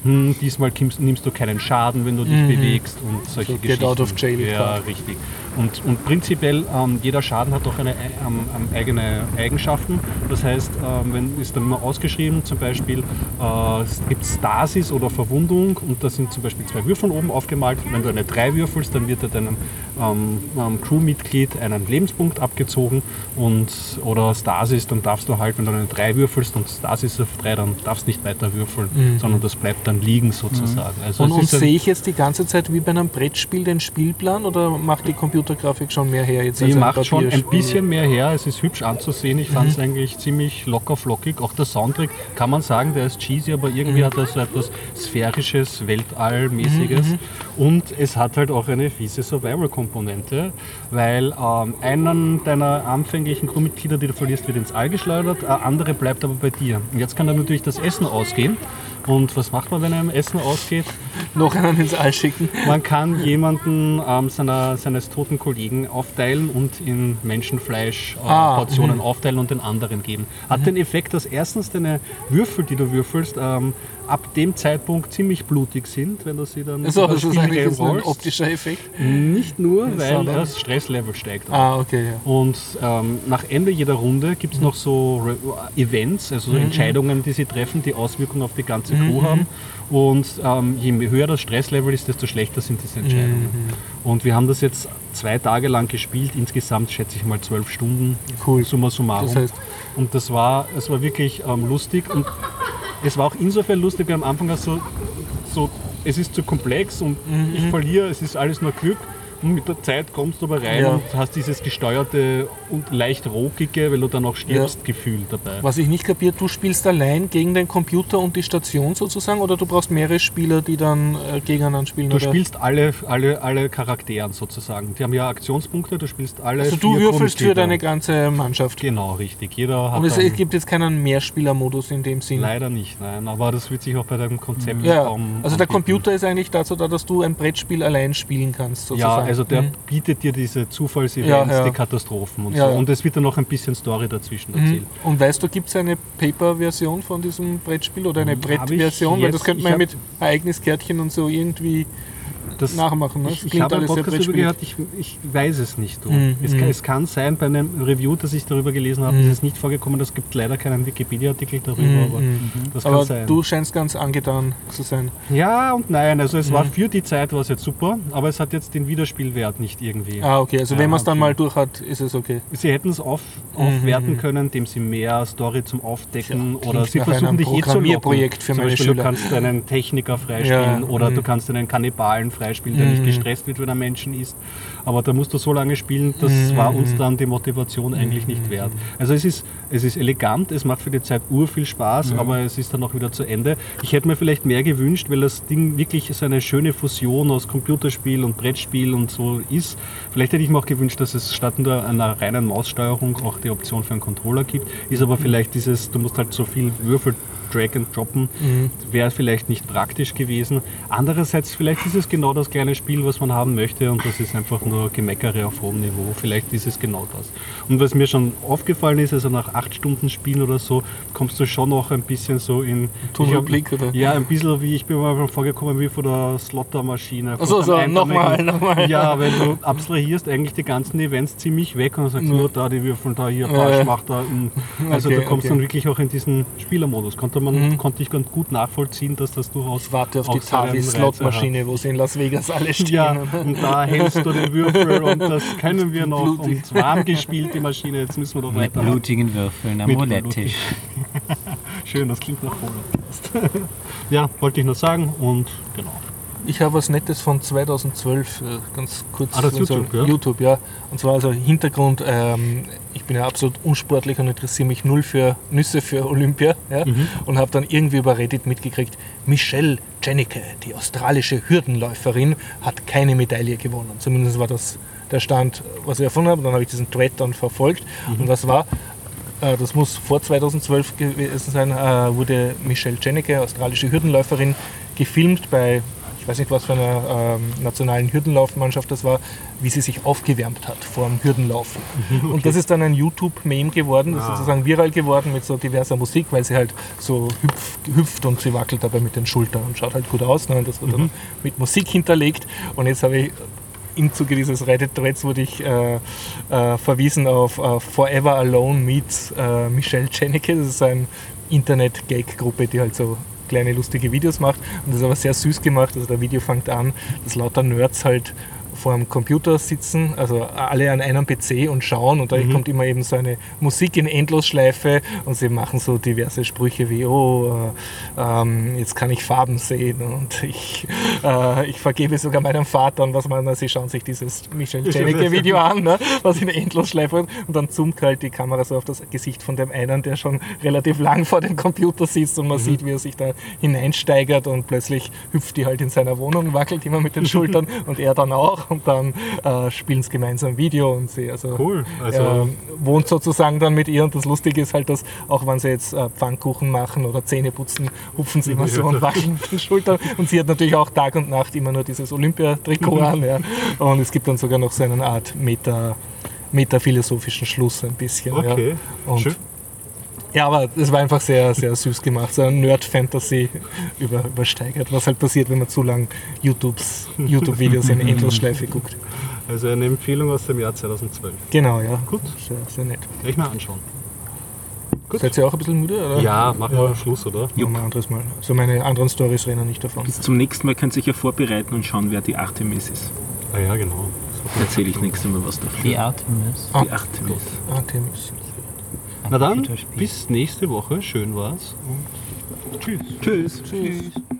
diesmal nimmst du keinen Schaden, wenn du dich bewegst und solche Geschichten. Get out of jail. Ja, richtig. Und prinzipiell, jeder Schaden hat auch eigene Eigenschaften. Das heißt, wenn ist dann immer ausgeschrieben, zum Beispiel es gibt Stasis oder Verwundung und da sind zum Beispiel 2 Würfel oben aufgemalt. Wenn du eine 3 würfelst, dann wird deinem Crewmitglied einen Lebenspunkt abgezogen oder Stasis, dann darfst du halt, wenn du eine 3 würfelst und Stasis auf 3, dann darfst du nicht weiter würfeln, sondern das bleibt dann liegen sozusagen. Also und sehe ich jetzt die ganze Zeit wie bei einem Brettspiel den Spielplan oder macht die Computergrafik schon mehr her? Die macht schon ein bisschen mehr her, es ist hübsch anzusehen, ich fand es eigentlich ziemlich locker flockig, auch der Soundtrack kann man sagen, der ist cheesy, aber irgendwie hat er so etwas Sphärisches, Weltallmäßiges und es hat halt auch eine fiese Survival-Komponente, weil einen deiner anfänglichen Crewmitglieder, die du verlierst, wird ins All geschleudert, andere bleibt aber bei dir. Und jetzt kann dann natürlich das Essen ausgehen. Und was macht man, wenn einem Essen ausgeht? Noch einen ins All schicken. Man kann jemanden seines toten Kollegen aufteilen und in Menschenfleisch Portionen aufteilen und den anderen geben. Hat den Effekt, dass erstens deine Würfel, die du würfelst, ab dem Zeitpunkt ziemlich blutig sind, wenn du sie dann das ist eigentlich ein optischer Effekt? Nicht nur, weil das Stresslevel steigt. Okay. Ja. Und nach Ende jeder Runde gibt es noch so Events, also so Entscheidungen, die sie treffen, die Auswirkungen auf die ganze Crew haben. Und je höher das Stresslevel ist, desto schlechter sind diese Entscheidungen. Und wir haben das jetzt 2 Tage lang gespielt, insgesamt schätze ich mal 12 Stunden, summa summarum. Das heißt, und es war wirklich lustig und es war auch insofern lustig, weil am Anfang es ist zu komplex und ich verliere, es ist alles nur Glück. Und mit der Zeit kommst du aber rein und hast dieses gesteuerte und leicht ruckige, weil du dann auch stirbst, Gefühl dabei. Was ich nicht kapiert, du spielst allein gegen den Computer und die Station sozusagen oder du brauchst mehrere Spieler, die dann gegeneinander spielen? Du spielst alle Charakteren sozusagen. Die haben ja Aktionspunkte, du spielst alle. Also du würfelst für deine ganze Mannschaft? Genau, richtig. Jeder hat und es gibt jetzt keinen Mehrspielermodus in dem Sinn? Leider nicht, nein. Aber das wird sich auch bei deinem Konzept also der Computer ist eigentlich dazu da, dass du ein Brettspiel allein spielen kannst sozusagen? Ja, also der bietet dir diese Zufallsevents, die Katastrophen und so. Und es wird dann noch ein bisschen Story dazwischen erzählt. Und weißt du, gibt es eine Paper-Version von diesem Brettspiel oder eine Brettversion? Weil das könnte man mit Ereigniskärtchen und so irgendwie nachmachen. Ne? Ich habe einen Podcast darüber gehört, ich weiß es nicht. Es kann sein, bei einem Review, das ich darüber gelesen habe, ist es nicht vorgekommen, es gibt leider keinen Wikipedia-Artikel darüber, aber das kann sein. Du scheinst ganz angetan zu sein. Ja und nein, also es war für die Zeit war es jetzt super, aber es hat jetzt den Wiederspielwert nicht irgendwie. Okay, also wenn man es dann mal durch hat, ist es okay. Sie hätten es aufwerten können, indem sie mehr Story zum Aufdecken oder sie versuchen dich zu locken. Für meine Schüler. Du kannst einen Techniker freispielen oder du kannst einen Kannibalen freispielen, der nicht gestresst wird, wenn er Menschen isst. Aber da musst du so lange spielen, das war uns dann die Motivation eigentlich nicht wert. Also es ist elegant, es macht für die Zeit viel Spaß, aber es ist dann auch wieder zu Ende. Ich hätte mir vielleicht mehr gewünscht, weil das Ding wirklich so eine schöne Fusion aus Computerspiel und Brettspiel und so ist. Vielleicht hätte ich mir auch gewünscht, dass es statt einer reinen Maussteuerung auch die Option für einen Controller gibt. Ist aber vielleicht du musst halt so viel Würfel Drag and Droppen, wäre vielleicht nicht praktisch gewesen. Andererseits, vielleicht ist es genau das kleine Spiel, was man haben möchte und das ist einfach nur Gemeckere auf hohem Niveau. Vielleicht ist es genau das. Und was mir schon aufgefallen ist, also nach 8 Stunden Spielen oder so, kommst du schon noch ein bisschen so in Tunnelblick, oder? Ja, ein bisschen wie, ich bin mal vorgekommen wie von der Slottermaschine. Nochmal. Ja, weil du abstrahierst eigentlich die ganzen Events ziemlich weg und sagst nur da die Würfel, da hier, Pasch, mach da. Also du kommst dann wirklich auch in diesen Spielermodus. Konnte ich ganz gut nachvollziehen, dass das durchaus. Ich warte auf die Tavi-Slot-Maschine, wo sie in Las Vegas alle stehen. Ja, und da hältst du den Würfel und das können wir noch. Und es warm gespielt, die Maschine, jetzt müssen wir doch weiter. Mit blutigen Würfeln am Roulette-Tisch. Schön, das klingt nach Cola. Ja, wollte ich nur sagen und genau. Ich habe was Nettes von 2012, ganz kurz. Das YouTube, ja? YouTube, ja. Und zwar also Hintergrund, ich bin ja absolut unsportlich und interessiere mich null für Nüsse für Olympia. Ja? Und habe dann irgendwie über Reddit mitgekriegt, Michelle Jenneke, die australische Hürdenläuferin, hat keine Medaille gewonnen. Zumindest war das der Stand, was ich erfunden habe. Und dann habe ich diesen Thread dann verfolgt. Und was war? Das muss vor 2012 gewesen sein, wurde Michelle Jenneke, australische Hürdenläuferin, gefilmt bei ich weiß nicht, was für eine nationalen Hürdenlaufmannschaft das war, wie sie sich aufgewärmt hat vor dem Hürdenlaufen. Und das ist dann ein YouTube-Meme geworden, das ist sozusagen viral geworden mit so diverser Musik, weil sie halt so hüpft und sie wackelt dabei mit den Schultern und schaut halt gut aus. Ne? Und das wurde dann mit Musik hinterlegt. Und jetzt habe ich im Zuge dieses Reddit-Threads wurde ich verwiesen auf Forever Alone meets Michelle Jennecke. Das ist eine Internet-Gag-Gruppe, die halt so kleine lustige Videos macht. Und das ist aber sehr süß gemacht. Also der Video fängt an, dass lauter Nerds halt vor dem Computer sitzen, also alle an einem PC und schauen und da kommt immer eben so eine Musik in Endlosschleife und sie machen so diverse Sprüche wie jetzt kann ich Farben sehen und ich vergebe sogar meinem Vater und was man, sie schauen sich dieses Michelle Jennecke Video an, ne, was in Endlosschleife und dann zoomt halt die Kamera so auf das Gesicht von dem einen, der schon relativ lang vor dem Computer sitzt und man sieht, wie er sich da hineinsteigert und plötzlich hüpft die halt in seiner Wohnung, wackelt immer mit den Schultern und er dann auch. Und dann spielen sie gemeinsam Video und sie cool. Wohnt sozusagen dann mit ihr und das Lustige ist halt, dass auch wenn sie jetzt Pfannkuchen machen oder Zähne putzen, hupfen sie immer so und wackeln mit den Schultern und sie hat natürlich auch Tag und Nacht immer nur dieses Olympiatrikot an. Ja. Und es gibt dann sogar noch so eine Art metaphilosophischen Schluss ein bisschen. Okay, ja. Und schön. ja, aber es war einfach sehr, sehr süß gemacht. So eine Nerd-Fantasy übersteigert, was halt passiert, wenn man zu lang YouTube-Videos in Endlosschleife guckt. Also eine Empfehlung aus dem Jahr 2012. Genau, ja. Gut. Sehr, sehr nett. Werde ich mal anschauen. Gut. Seid ihr auch ein bisschen müde? Oder? Ja, machen wir Schluss, oder? Ja, ein anderes Mal. Also meine anderen Stories rennen nicht davon. Bis zum nächsten Mal könnt ihr sich ja vorbereiten und schauen, wer die Artemis ist. Ah ja, genau. Da erzähle ich nächstes Mal was davon. Die Artemis. Die Artemis. Artemis. Na dann, bis nächste Woche. Schön war's. Und tschüss. Tschüss. Tschüss.